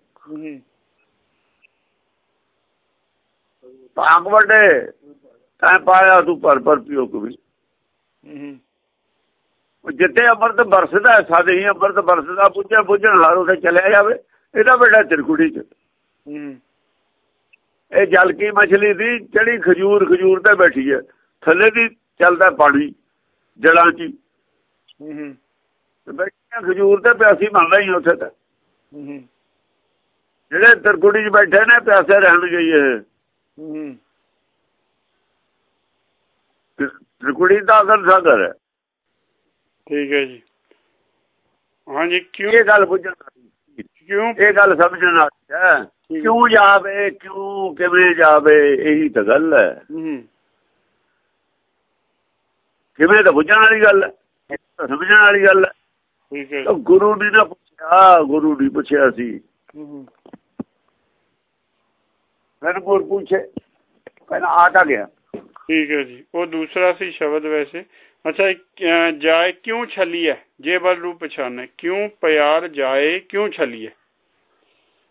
ਭਾਗ ਵੱਡੇ ਤੈਂ ਪਾਇਆ, ਤੂੰ ਭਰ ਭਰ ਪੀਓ ਕਬੀਰ। ਜਿੱਥੇ ਅੰਮ੍ਰਿਤ ਬਰਸਦਾ, ਸਾਡੇ ਹੀ ਅੰਮ੍ਰਿਤ ਬਰਸਦਾ, ਪੁੱਜੇ ਪੁੱਜਣ ਹਾਰ ਉੱਥੇ ਚਲਿਆ ਜਾਵੇ। ਇਹਦਾ ਬੇਟਾ ਤਿਰਕੁੜੀ ਚ ਇਹ ਜਲ ਕੀ ਮਛਲੀ ਦੀ, ਜਿਹੜੀ ਖਜੂਰ ਖਜੂਰ ਤੇ ਬੈਠੀ ਹੈ, ਥੱਲੇ ਦੀ ਚੱਲਦਾ ਪਾਣੀ ਜੜਾਂ ਚ, ਬੈਠੀਆਂ ਖਜੂਰ ਤੇ ਪਿਆਸੀ ਮੰਨਦਾ ਹੀ ਉੱਥੇ ਤਾਂ। ਜਿਹੜੇ ਤਿਰਕੁੜੀ ਚ ਬੈਠੇ ਨੇ ਪਿਆਸੇ ਰਹਿਣਗੇ। ਇਹ ਤ੍ਰਿਕੁੜੀ ਦਾ ਅਸਲ ਸਾਗਰ ਹੈ। ਠੀਕ ਹੈ ਜੀ। ਹਾਂਜੀ, ਕਿਉਂ ਇਹ ਗੱਲ ਬੁੱਝਣ ਕਿਉਂ ਇਹ ਗੱਲ ਸਮਝਣ ਵਾਲੀ ਹੈ। ਕਿਉਂ ਜਾਵੇ, ਕਿਉਂ ਕਿਵੇਂ ਜਾਵੇ, ਇਹੀ ਤਾਂ ਗੱਲ ਹੈ। ਕਿਵੇਂ ਤਾਂ ਬੁੱਝਣ ਵਾਲੀ ਗੱਲ ਹੈ, ਸਮਝਣ ਵਾਲੀ ਗੱਲ ਹੈ। ਠੀਕ ਹੈ। ਗੁਰੂ ਨੇ ਨਾ ਪੁੱਛਿਆ, ਗੁਰੂ ਨੇ ਪੁੱਛਿਆ ਸੀ, ਫਿਰ ਪੁੱਛੇ ਪਹਿਲਾਂ ਆ ਤਾਂ ਗਿਆ। ਠੀਕ ਹੈ ਜੀ। ਉਹ ਦੂਸਰਾ ਸੀ ਸ਼ਬਦ ਵੈਸੇ। ਅੱਛਾ, ਜਾਏ ਕਿਉਂ ਛਲੀਏ, ਜੇ ਬਲ ਰੂਪ ਪਛਾਨੇ। ਕਿਉਂ ਪਿਆਰ ਜਾਏ ਕਿਉਂ ਛਲੀਏ?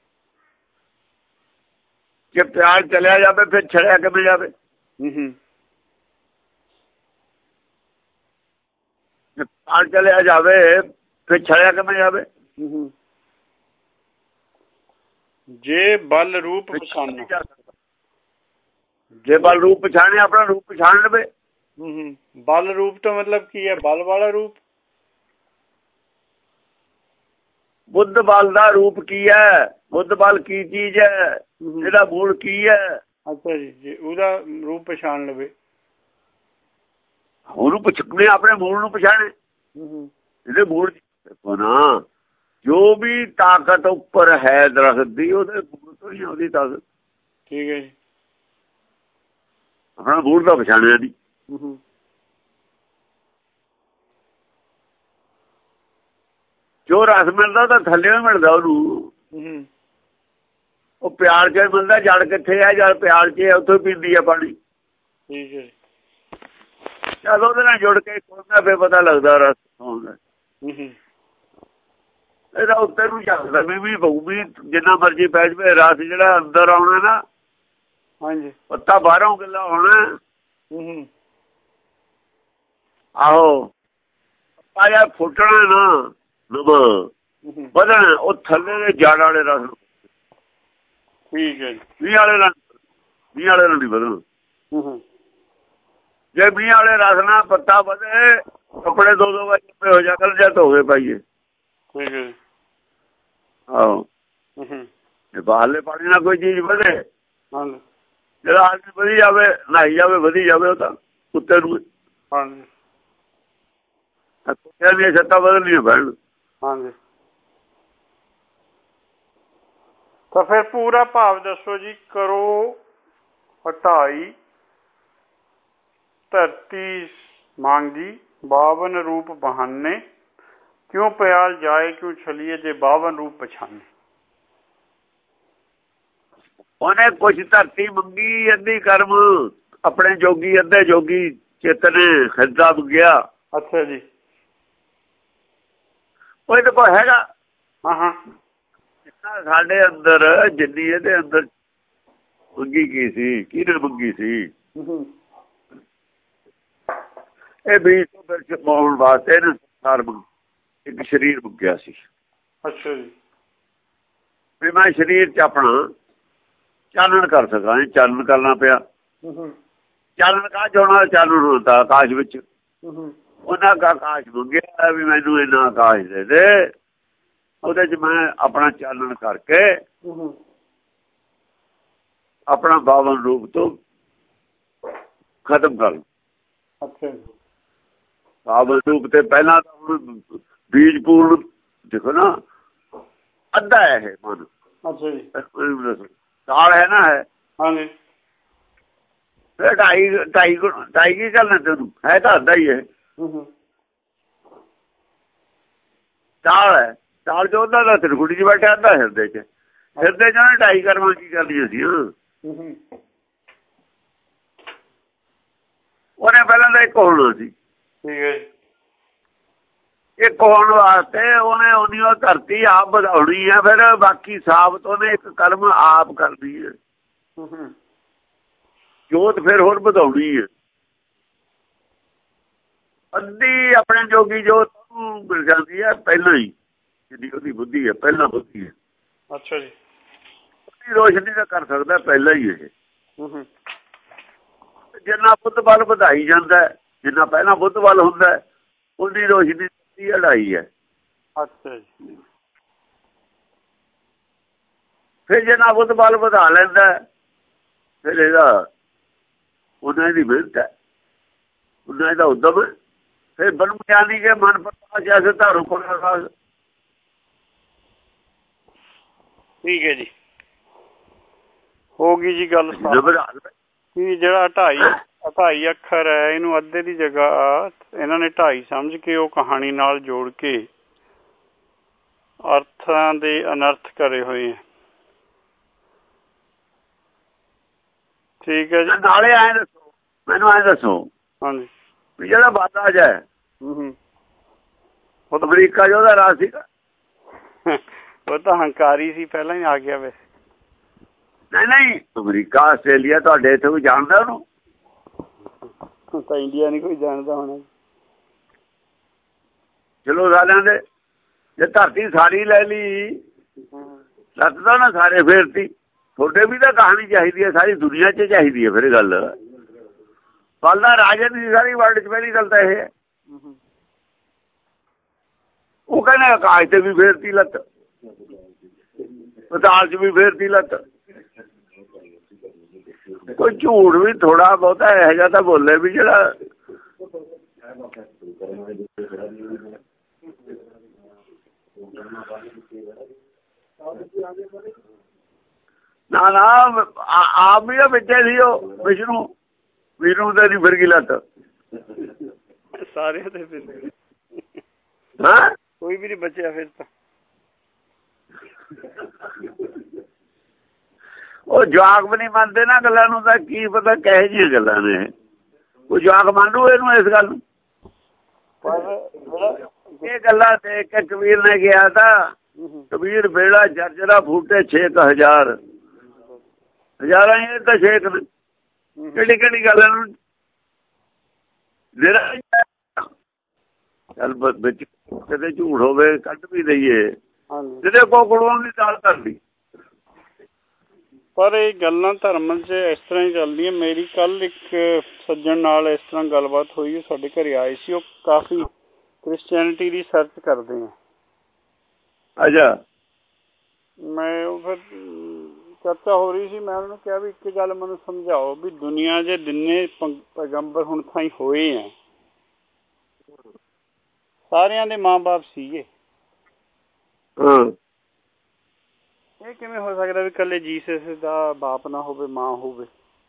ਜੇ ਪਿਆਰ ਚਲਿਆ ਜਾਵੇ ਫਿਰ ਛੜਿਆ ਕਿਵੇਂ ਜਾਵੇ? ਕਾਲ ਚਲਿਆ ਜਾਵੇ ਫਿਰ ਛੜਿਆ ਕਿਵੇਂ ਜਾਵੇ। ਜੇ ਬਲ ਰੂਪ ਪਛਾਣ, ਜੇ ਬਲ ਰੂਪ ਪਛਾਣੇ ਆਪਣਾ ਰੂਪ ਪਛਾਣ ਲਵੇ। ਬਲ ਰੂਪ ਤਾਂ ਮਤਲਬ ਕੀ ਹੈ? ਬਲ ਵਾਲਾ ਰੂਪ। ਬੁੱਧ ਬਲ ਦਾ ਰੂਪ ਕੀ ਹੈ? ਬੁੱਧ ਬਲ ਕੀ ਚੀਜ਼ ਹੈ? ਇਹਦਾ ਮੂਲ ਕੀ ਹੈ? ਅੱਛਾ ਜੀ, ਜੇ ਉਹਦਾ ਰੂਪ ਪਛਾਣ ਲਵੇ, ਉਹਨੂੰ ਪਛਾਣੇ, ਆਪਣੇ ਮੂਲ ਨੂੰ ਪਛਾਣੇ। ਇਹਦੇ ਮੂਲ ਦੇਖੋ ਨਾ, ਜੋ ਵੀ ਤਾਕਤ ਉੱਪਰ ਹੈ ਦਰਖਤ ਦੀ, ਉਹਦੇ ਮੂਲ ਤੋਂ ਹੀ ਉਹਦੀ ਤਾਕਤ। ਠੀਕ ਹੈ ਜੀ। ਆਪਣਾ ਮੂਲ ਦਾ ਪਛਾਣਿਆ ਨਹੀਂ। ਜੋ ਰਸ ਮਿਲਦਾ ਤਾਂ ਥੱਲੇ ਮਿਲਦਾ ਉਹਨੂੰ। ਉਹ ਪਿਆਰ ਚ ਮਿਲਦਾ। ਜੜ ਕਿੱਥੇ ਹੈ? ਜੜ ਪਿਆਰ ਚ ਹੈ, ਉੱਥੋਂ ਪੀਂਦੀ ਹੈ ਪਾਣੀ। ਠੀਕ ਹੈ। ਜਦ ਉਹਦੇ ਨਾਲ ਜੁੜ ਕੇ ਖੋਲਦਾ ਫਿਰ ਪਤਾ ਲੱਗਦਾ ਰਸ ਹੁੰਦਾ। ਇਹਦਾ ਉੱਤੇ ਨੂੰ ਜਾਂਦਾ ਵੀ ਵੀ ਬਹੂ ਵੀ ਜਿੰਨਾ ਮਰਜੀ ਪੈ ਜਾਵੇ, ਰਸ ਜਿਹੜਾ ਅੰਦਰ ਆਉਣਾ ਨਾ, ਹਾਂਜੀ, ਪੱਤਾ ਬਾਹਰੋਂ ਗਿੱਲਾ ਹੋਣਾ। ਆਹੋ ਆਇਆ ਫੁੱਟਣਾ ਨਾ, ਨਵਾਂ ਵਧਣਾ, ਉਹ ਥੱਲੇ ਦੇ ਜੜ ਵਾਲੇ ਰਸ। ਠੀਕ ਹੈ। ਮੀਂਹ ਵਾਲੇ ਨਾਲ, ਮੀਂਹ ਵਾਲੇ ਨਾਲ ਨਹੀਂ ਵਧਣਾ। ਜੇ ਮੀਂਹ ਵਾਲੇ ਰਸ ਨਾਲ ਪੱਤਾ ਵਧੇ, ਕੱਪੜੇ ਦੋ ਦੋ ਵਾਰ ਹੋ ਜਾ ਕਰ ਜਾਂ ਧੋਵੇ ਪਾਈਏ। ਠੀਕ ਹੈ। ਆਹੋ ਜੇ ਬਾਹਰਲੇ ਪਾਣੀ ਨਾਲ ਕੋਈ ਚੀਜ਼ ਵਧੇ, ਜਿਹੜਾ ਆਦਮੀ ਵਧੀ ਜਾਵੇ, ਨਹਾਈ ਜਾਵੇ, ਵਧੀ ਜਾਵੇ, ਉਹ ਤਾਂ ਕੁੱਤੇ ਨੂੰ ਕੁੱਤਿਆਂ ਦੀਆਂ ਛੱਤਾਂ ਬਦਲਣੀਆਂ ਪੈਣ। ਹਾਂਜੀ, ਤਾਂ ਫਿਰ ਪੂਰਾ ਭਾਵ ਦੱਸੋ ਜੀ। ਕਰੋ ਹਟਾਈ ਧਰਤੀ ਮੰਗੀ, ਬਾਵਨ ਰੂਪ ਬਹਾਨੇ, ਕਿਉਂ ਪਿਆਲ ਜਾਏ ਕਿਉਂ ਛਲੀਏ, ਜੇ ਬਾਵਨ ਰੂਪ ਪਛਾਨੇ। ਉਹਨੇ ਕੁਛ ਧਰਤੀ ਮੰਗੀ, ਅੱਧੀ ਕਰਮ ਆਪਣੇ ਜੋਗੀ, ਅੱਧੇ ਜੋਗੀ ਚੇਤਨੇ ਹਿਰਦਾ ਮੰਗਿਆ। ਅੱਛਾ ਜੀ। ਉਹ ਇਹਦੇ ਕੋਲ ਹੈਗਾ। ਹਾਂ ਹਾਂ, ਸਾਡੇ ਅੰਦਰ ਜਿੰਨੀ ਇਹਦੇ ਅੰਦਰ ਮੰਗੀ ਕੀ ਸੀ, ਕਿਹਨੇ ਮੰਗੀ ਸੀ? ਇਹ ਬੀਜ ਤੋਂ ਫਿਰ ਪਾਉਣ ਵਾਸਤੇ ਨਾ ਸੰਸਾਰ ਇੱਕ ਸਰੀਰ ਮੰਗਿਆ ਸੀ। ਅੱਛਾ ਜੀ। ਵੀ ਮੈਂ ਸਰੀਰ ਚ ਆਪਣਾ ਚਾਨਣ ਕਰ ਸਕਾਂ, ਚਾਨਣ ਕਰਨਾ ਪਿਆ। ਚਾਨਣ ਕਾਜ ਹੋਣਾ, ਚਾਨਣ ਹੁੰਦਾ ਆਕਾਸ਼ ਵਿੱਚ। ਉਹਨਾਂ ਦਾ ਆਕਾਸ਼ ਮੰਗਿਆ ਵੀ ਮੈਨੂੰ ਇਹਨਾਂ ਆਕਾਸ਼ ਦੇ ਦੇ, ਉਹਦੇ ਚ ਮੈਂ ਆਪਣਾ ਚਾਨਣ ਕਰਕੇ ਆਪਣਾ ਬਾਵਨ ਰੂਪ ਤੋਂ ਖਤਮ ਕਰ ਲੂ। ਅੱਛਾ, ਬਾਵਨ ਰੂਪ ਤੇ ਪਹਿਲਾਂ ਤਾਂ ਹੁਣ ਬੀਜ ਪੂਰਨ ਦੇਖੋ ਨਾ, ਅੱਧਾ ਹੈ ਇਹ ਮਨ। ਅੱਛਾ ਜੀ। ਕਾਲ ਹੈ ਨਾ, ਹੈ। ਹਾਂਜੀ। ਫਿਰ ਢਾਈ ਢਾਈ ਢਾਈ ਕੀ ਕਰਨਾ ਤੈਨੂੰ, ਹੈ ਤਾਂ ਅੱਧਾ ਹੀ ਹੈ। ਚਾਲ ਹੈ, ਚਾਲ ਚ ਉਹਨਾਂ ਦਾ ਤਿਰਕੁਟੀ ਚ ਬੈਠਾ, ਅੱਧਾ ਹਿਰਦੇ ਚ। ਹਿਰਦੇ ਚ ਉਹਨੇ ਢਾਈ ਕਰਮਾਂ ਕੀ ਕਰਦੀਆਂ ਸੀ। ਉਹਨੇ ਪਹਿਲਾਂ ਤਾਂ ਇੱਕ ਹੋਣਾ ਸੀ। ਠੀਕ ਹੈ। ਇੱਕ ਹੋਣ ਵਾਸਤੇ ਉਹਨੇ ਉਹਦੀ ਉਹ ਧਰਤੀ ਆਪ ਵਧਾਉਣੀ ਹੈ, ਫਿਰ ਬਾਕੀ ਸਾਬਤ ਉਹਨੇ ਇੱਕ ਕਰਮ ਆਪ ਕਰਦੀ ਹੈ। ਜੋਤ ਫਿਰ ਹੋਰ ਵਧਾਉਣੀ ਹੈ। ਅੱਧੀ ਆਪਣੇ ਜੋਗੀ ਜੋਤ ਨੂੰ ਮਿਲ ਜਾਂਦੀ ਹੈ ਪਹਿਲਾਂ ਹੀ, ਜਿੱਦੀ ਉਹਦੀ ਬੁੱਧੀ ਹੈ, ਪਹਿਲਾਂ ਬੁੱਧੀ ਹੈ। ਅੱਛਾ ਜੀ। ਉਹਦੀ ਰੋਸ਼ਨੀ ਤਾਂ ਕਰ ਸਕਦਾ ਪਹਿਲਾਂ ਹੀ ਇਹ। ਜਿੰਨਾ ਬੁੱਧ ਬਲ ਵਧਾਈ ਜਾਂਦਾ, ਜਿੰਨਾ ਪਹਿਲਾਂ ਬੁੱਧ ਬਲ ਹੁੰਦਾ, ਉਹਦੀ ਰੋਸ਼ਨੀ ਦੀ ਹੜਾਈ ਹੈ। ਅੱਛਾ ਜੀ। ਫਿਰ ਜਿੰਨਾ ਬੁੱਧ ਬਲ ਵਧਾ ਲੈਂਦਾ, ਫਿਰ ਇਹਦਾ ਉਹਨਾਂ ਦੀ ਮਿਹਨਤ ਹੈ, ਉਹਨਾਂ ਦਾ ਉਦਮ ਹੈ। ਫਿਰ ਬ੍ਰਹਮ ਗਿਆਨੀ ਕੇ ਮਨ ਪ੍ਰਕਾਸ਼ ਜੈਸੇ ਧਾਰੂ ਪ੍ਰਕਾਸ਼। ਠੀਕ ਹੈ ਜੀ, ਹੋ ਗਈ ਜੀ ਗੱਲ। ਕੀ ਜਿਹੜਾ ਢਾਈ ਢਾਈ ਅੱਖਰ ਹੈ, ਇਹਨੂੰ ਅੱਧੇ ਦੀ ਜਗ੍ਹਾ ਇਹਨਾਂ ਨੇ ਢਾਈ ਸਮਝ ਕੇ ਉਹ ਕਹਾਣੀ ਨਾਲ ਜੋੜ ਕੇ ਅਰਥਾਂ ਦੇ ਅਨਰਥ ਕਰੇ ਹੋਏ ਹੈ। ਠੀਕ ਹੈ ਜੀ। ਨਾਲੇ ਐਂ ਦੱਸੋ, ਮੈਨੂੰ ਐਂ ਦੱਸੋ, ਹਾਂਜੀ, ਵੀ ਜਿਹੜਾ ਬਾਦਰਾਜ ਹੈ, ਉਹ ਅਮਰੀਕਾ ਚ ਉਹਦਾ ਰਾਜ ਸੀਗਾ। ਉਹ ਤਾਂ ਹੰਕਾਰੀ ਸੀ, ਪਹਿਲਾਂ ਹੀ ਆ ਗਿਆ ਵੈਸੇ। ਨਹੀਂ ਨਹੀਂ, ਅਮਰੀਕਾ ਆਸਟ੍ਰੇਲੀਆ ਤੁਹਾਡੇ ਇੱਥੇ ਕੋਈ ਜਾਣਦਾ ਉਹਨੂੰ? ਤਾਂ ਇੰਡੀਆ ਨਹੀਂ ਕੋਈ ਜਾਣਦਾ ਹੋਣਾ। ਚਲੋ ਸਾਲਿਆਂ ਦੇ ਜੇ ਧਰਤੀ ਸਾਰੀ ਲੈ ਲਈ ਲੱਤ ਤਾਂ ਨਾ ਸਾਰੇ ਫੇਰਤੀ। ਤੁਹਾਡੇ ਵੀ ਤਾਂ ਕਹਾਣੀ ਚਾਹੀਦੀ ਹੈ, ਸਾਰੀ ਦੁਨੀਆ 'ਚ ਚਾਹੀਦੀ ਹੈ। ਫਿਰ ਗੱਲ ਬਲ ਦਾ ਰਾਜੇ ਦੀ ਸਾਰੀ ਵਰਲਡ 'ਚ ਪਹਿਲੀ ਗੱਲ ਤਾਂ ਇਹ ਹੈ। ਉਹ ਕਹਿੰਦੇ ਆਕਾਸ਼ ਤੇ ਵੀ ਫੇਰਤੀ ਲੱਤ, ਪਤਾਲ 'ਚ ਵੀ ਫੇਰਤੀ ਲੱਤ। ਕੋਈ ਝੂਠ ਵੀ ਥੋੜਾ ਬਹੁਤਾ ਇਹੋ ਜਿਹਾ ਤਾਂ ਬੋਲੇ ਵੀ ਜਿਹੜਾ ਨਾ ਨਾ ਆਪ ਵੀ ਤਾਂ ਵਿੱਚੇ ਸੀ ਉਹ ਵਿਸ਼ਨੂੰ ਵਿਸ਼ਨੂੰ ਤੇ ਨਹੀਂ ਫਿਰ ਗਈ ਲੱਤ ਸਾਰਿਆਂ ਦੇ ਫਿਰ ਹਾਂ ਕੋਈ ਵੀ ਨਹੀਂ ਬਚਿਆ ਫਿਰ ਤਾਂ। ਉਹ ਜਵਾਕ ਵੀ ਨਹੀਂ ਮੰਨਦੇ ਨਾ ਗੱਲਾਂ ਨੂੰ, ਤਾਂ ਕੀ ਪਤਾ ਕਿਹੋ ਜਿਹੀਆਂ ਗੱਲਾਂ ਨੇ। ਉਹ ਜਵਾਕ ਮੰਨ ਲੂ ਇਹਨੂੰ ਇਸ ਗੱਲ ਨੂੰ। ਇਹ ਗੱਲਾਂ ਦੇਖ ਕੇ ਕਬੀਰ ਨੇ ਗਿਆ ਤਾਂ ਕਬੀਰ ਵੇਲਾ ਜਰਜਰਾ ਫੂਟੇ ਛੇ ਕੁ ਹਜ਼ਾਰ ਹਜ਼ਾਰਾਂ ਇਹ ਤਾਂ ਛੇਕ ਨੇ। ਕਿਹੜੀ ਕਿਹੜੀ ਗੱਲ ਇਹਨੂੰ ਚੱਲ ਵਿੱਚ ਕਿਤੇ ਝੂਠ ਹੋਵੇ ਕੱਢ ਵੀ ਦਈਏ, ਜਿਹਦੇ ਕੋਕੜੋਂ ਦੀ ਦਾਲ ਕਰਦੀ। ਪਰ ਇਹ ਗੱਲਾਂ ਧਰਮ 'ਚ ਇਸ ਤਰ੍ਹਾਂ ਹੀ ਚੱਲਦੀਆਂ। ਮੇਰੀ ਕੱਲ ਇੱਕ ਸੱਜਣ ਨਾਲ ਇਸ ਤਰ੍ਹਾਂ ਗੱਲਬਾਤ ਹੋਈ, ਸਾਡੇ ਘਰੇ ਆਏ ਸੀ। ਉਹ ਕਾਫੀ ਕ੍ਰਿਸਚੈਨਿਟੀ ਦੀ ਸਰਚ ਕਰਦੇ ਆ। ਅੱਛਾ। ਮੈਂ ਉਹ ਫਿਰ ਚਰਚਾ ਹੋ ਰਹੀ ਸੀ, ਮੈਂ ਉਹਨੂੰ ਕਿਹਾ ਵੀ ਇੱਕ ਗੱਲ ਮੈਨੂੰ ਸਮਝਾਓ ਵੀ ਦੁਨੀਆ 'ਚ ਜਿੰਨੇ ਪੈਗੰਬਰ ਹੁਣ ਤਾਈਂ ਹੋਏ ਆ ਸਾਰਿਆਂ ਦੇ ਮਾਂ ਬਾਪ ਸੀਗੇ। ਇਹ ਕਿਵੇਂ ਹੋ ਸਕਦਾ ਵੀ ਇਕੱਲੇ ਜੀਸਸ ਦਾ ਬਾਪ ਨਾ ਹੋਵੇ, ਮਾਂ ਹੋਵੇ?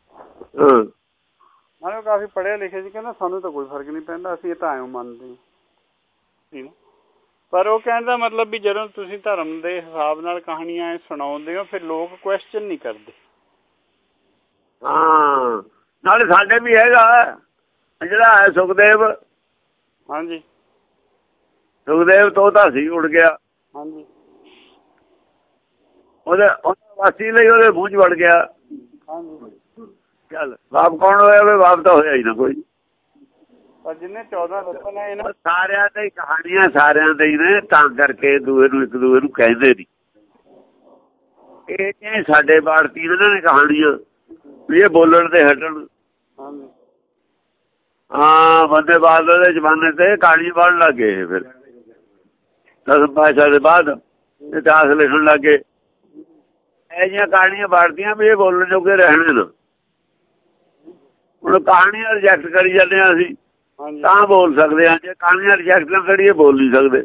ਨਾਲੇ ਉਹ ਕਾਫੀ ਪੜ੍ਹਿਆ ਲਿਖਿਆ ਸੀ। ਕਹਿੰਦਾ ਸਾਨੂੰ ਤਾਂ ਕੋਈ ਫਰਕ ਨਹੀਂ ਪੈਂਦਾ, ਅਸੀਂ ਇਹ ਤਾਂ ਐਂ ਮੰਨਦੇ ਹਾਂ। ਪਰ ਉਹ ਕਹਿੰਦਾ ਮਤਲਬ ਵੀ ਜਦੋਂ ਤੁਸੀਂ ਧਰਮ ਦੇ ਹਿਸਾਬ ਨਾਲ ਕਹਾਣੀਆਂ ਸੁਣਾਉਂਦੇ ਹੋ ਫਿਰ ਲੋਕ ਕੁਐਸਚਨ ਨਹੀਂ ਕਰਦੇ। ਹਾਂ ਨਾਲੇ ਸਾਡੇ ਵੀ ਹੈਗਾ ਜਿਹੜਾ ਹੈ ਸੁਖਦੇਵ। ਹਾਂਜੀ ਸੁਖਦੇਵ ਤੋਤਾ ਸੀ ਉੜ ਗਿਆ। ਹਾਂਜੀ ਉਹਦੇ ਵਾਸੀ ਲਈ ਉਹਦੇ ਮੂੰਹ 'ਚ ਵੜ ਗਿਆ। ਹਾਂਜੀ ਚੱਲ ਬਾਪ ਕੌਣ ਹੋਇਆ ਵੇ? ਬਾਪ ਤਾਂ ਹੋਇਆ ਹੀ ਨਾ ਕੋਈ। ਪਰ ਜਿੰਨੇ ਚੌਦਾਂ ਰਤਨ ਹੈ ਇਹਨਾਂ ਸਾਰਿਆਂ ਦੇ ਕਹਾਣੀਆਂ ਸਾਰਿਆਂ ਦੇ ਹੀ ਨੇ, ਤਾਂ ਕਰਕੇ ਦੂਏ ਨੂੰ ਇੱਕ ਦੂਏ ਨੂੰ ਕਹਿੰਦੇ ਨੀ। ਇਹ ਸਾਡੇ ਬਾੜਤੀ ਇਹਨਾਂ ਨੇ ਕਹਾਣੀਆਂ ਵੀ ਇਹ ਬੋਲਣ ਤੇ ਹਟਣ। ਹਾਂ ਬੰਦੇ ਬਾਦਲ ਦੇ ਜ਼ਮਾਨੇ ਤੇ ਕਹਾਣੀ ਬਣਨ ਲੱਗ ਗਏ। ਫਿਰ ਦਸ ਪਾਤਸ਼ਾਹ ਦੇ ਬਾਅਦ ਇਤਿਹਾਸ ਲਿਖਣ ਲੱਗ ਗਏ। ਇਹ ਜਿਹੀਆਂ ਕਹਾਣੀਆਂ ਬਾੜਤੀਆਂ ਵੀ ਇਹ ਬੋਲਣ ਜੋਗੇ ਰਹਿਣੇ ਨਾ। ਹੁਣ ਕਹਾਣੀਆਂ ਰਿਜੈਕਟ ਕਰੀ ਜਾਂਦੇ ਹਾਂ ਅਸੀਂ ਤਾਂ ਬੋਲ ਸਕਦੇ ਹਾਂ। ਜੇ ਕਹਾਣੀਆਂ ਰਿਜੈਕਟ ਨਾ ਕਰੀਏ ਬੋਲ ਨਹੀਂ ਸਕਦੇ।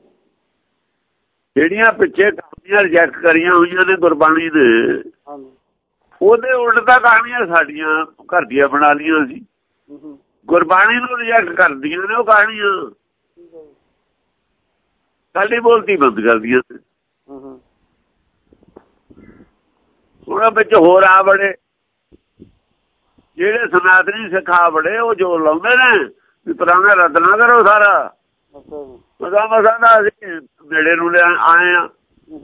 ਜਿਹੜੀਆਂ ਪਿੱਛੇ ਕਹਾਣੀਆਂ ਰਿਜੈਕਟ ਕਰੀਆਂ ਹੋਈਆਂ ਨੇ ਗੁਰਬਾਣੀ ਦੇ, ਉਹਦੇ ਉਲਟ ਤਾਂ ਕਹਾਣੀਆਂ ਸਾਡੀਆਂ ਘਰ ਦੀਆਂ ਬਣਾ ਲਈਆਂ ਸੀ। ਗੁਰਬਾਣੀ ਨੂੰ ਰਿਜੈਕਟ ਕਰਦੀਆਂ ਨੇ ਉਹ ਕਹਾਣੀਆਂ, ਸਾਡੀ ਬੋਲਤੀ ਬੰਦ ਕਰਦੀਆਂ ਨੇ। ਉਹਨਾਂ ਵਿੱਚ ਹੋਰ ਆ ਬੜੇ ਜਿਹੜੇ ਸਨਾਤਨੀ ਸਿੱਖਾ ਬੜੇ, ਉਹ ਜੋਰ ਲਾਉਂਦੇ ਨੇ ਵੀ ਪੁਰਾਣਾ ਰੱਦ ਨਾ ਕਰੋ ਸਾਰਾ। ਮਸਾਂ ਮਸਾਂ ਦਾ ਅਸੀਂ ਨੇੜੇ ਨੂੰ ਆਏ ਆ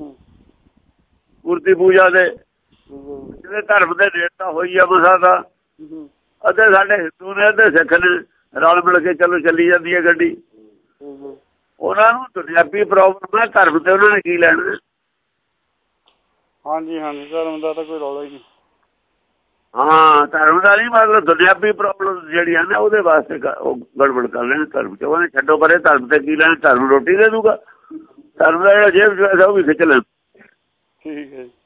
ਮੂਰਤੀ ਪੂਜਾ ਦੇ, ਜਿਹੜੇ ਧਰਮ ਦੇ ਨੇੜਤਾ ਹੋਈ ਆ ਮਸਾਂ ਦਾ। ਅਤੇ ਸਾਡੇ ਹਿੰਦੂ ਨੇ ਅਤੇ ਸਿੱਖ ਨੇ ਰਲ ਮਿਲ ਕੇ ਚਲੋ ਚੱਲੀ ਜਾਂਦੀ ਹੈ ਗੱਡੀ। ਉਹਨਾਂ ਨੂੰ ਦੁਨਿਆਵੀ ਪ੍ਰੋਬਲਮ ਹੈ, ਧਰਮ ਤੇ ਉਹਨਾਂ ਨੇ ਕੀ ਲੈਣਾ। ਹਾਂਜੀ ਹਾਂਜੀ ਧਰਮ ਦਾ ਤਾਂ ਕੋਈ ਰੌਲਾ ਹੀ ਨਹੀਂ। ਹਾਂ ਧਰਮ ਦਾ ਨਹੀਂ, ਮਤਲਬ ਦੁਨਿਆਵੀ ਪ੍ਰੋਬਲਮ ਜਿਹੜੀਆਂ ਨੇ ਉਹਦੇ ਵਾਸਤੇ ਉਹ ਗੜਬੜ ਕਰ ਲੈਣ ਧਰਮ ਚ। ਉਹਨੇ ਛੱਡੋ ਪਰੇ, ਧਰਮ ਤੇ ਕੀ ਲੈਣ? ਧਰਮ ਰੋਟੀ ਦੇ ਦੂਗਾ। ਧਰਮ ਦਾ ਜਿਹੜਾ ਜੇਬ ਚ ਪੈਸਾ ਉਹ ਵੀ ਖਿੱਚ ਲੈਣ। ਠੀਕ ਹੈ ਜੀ।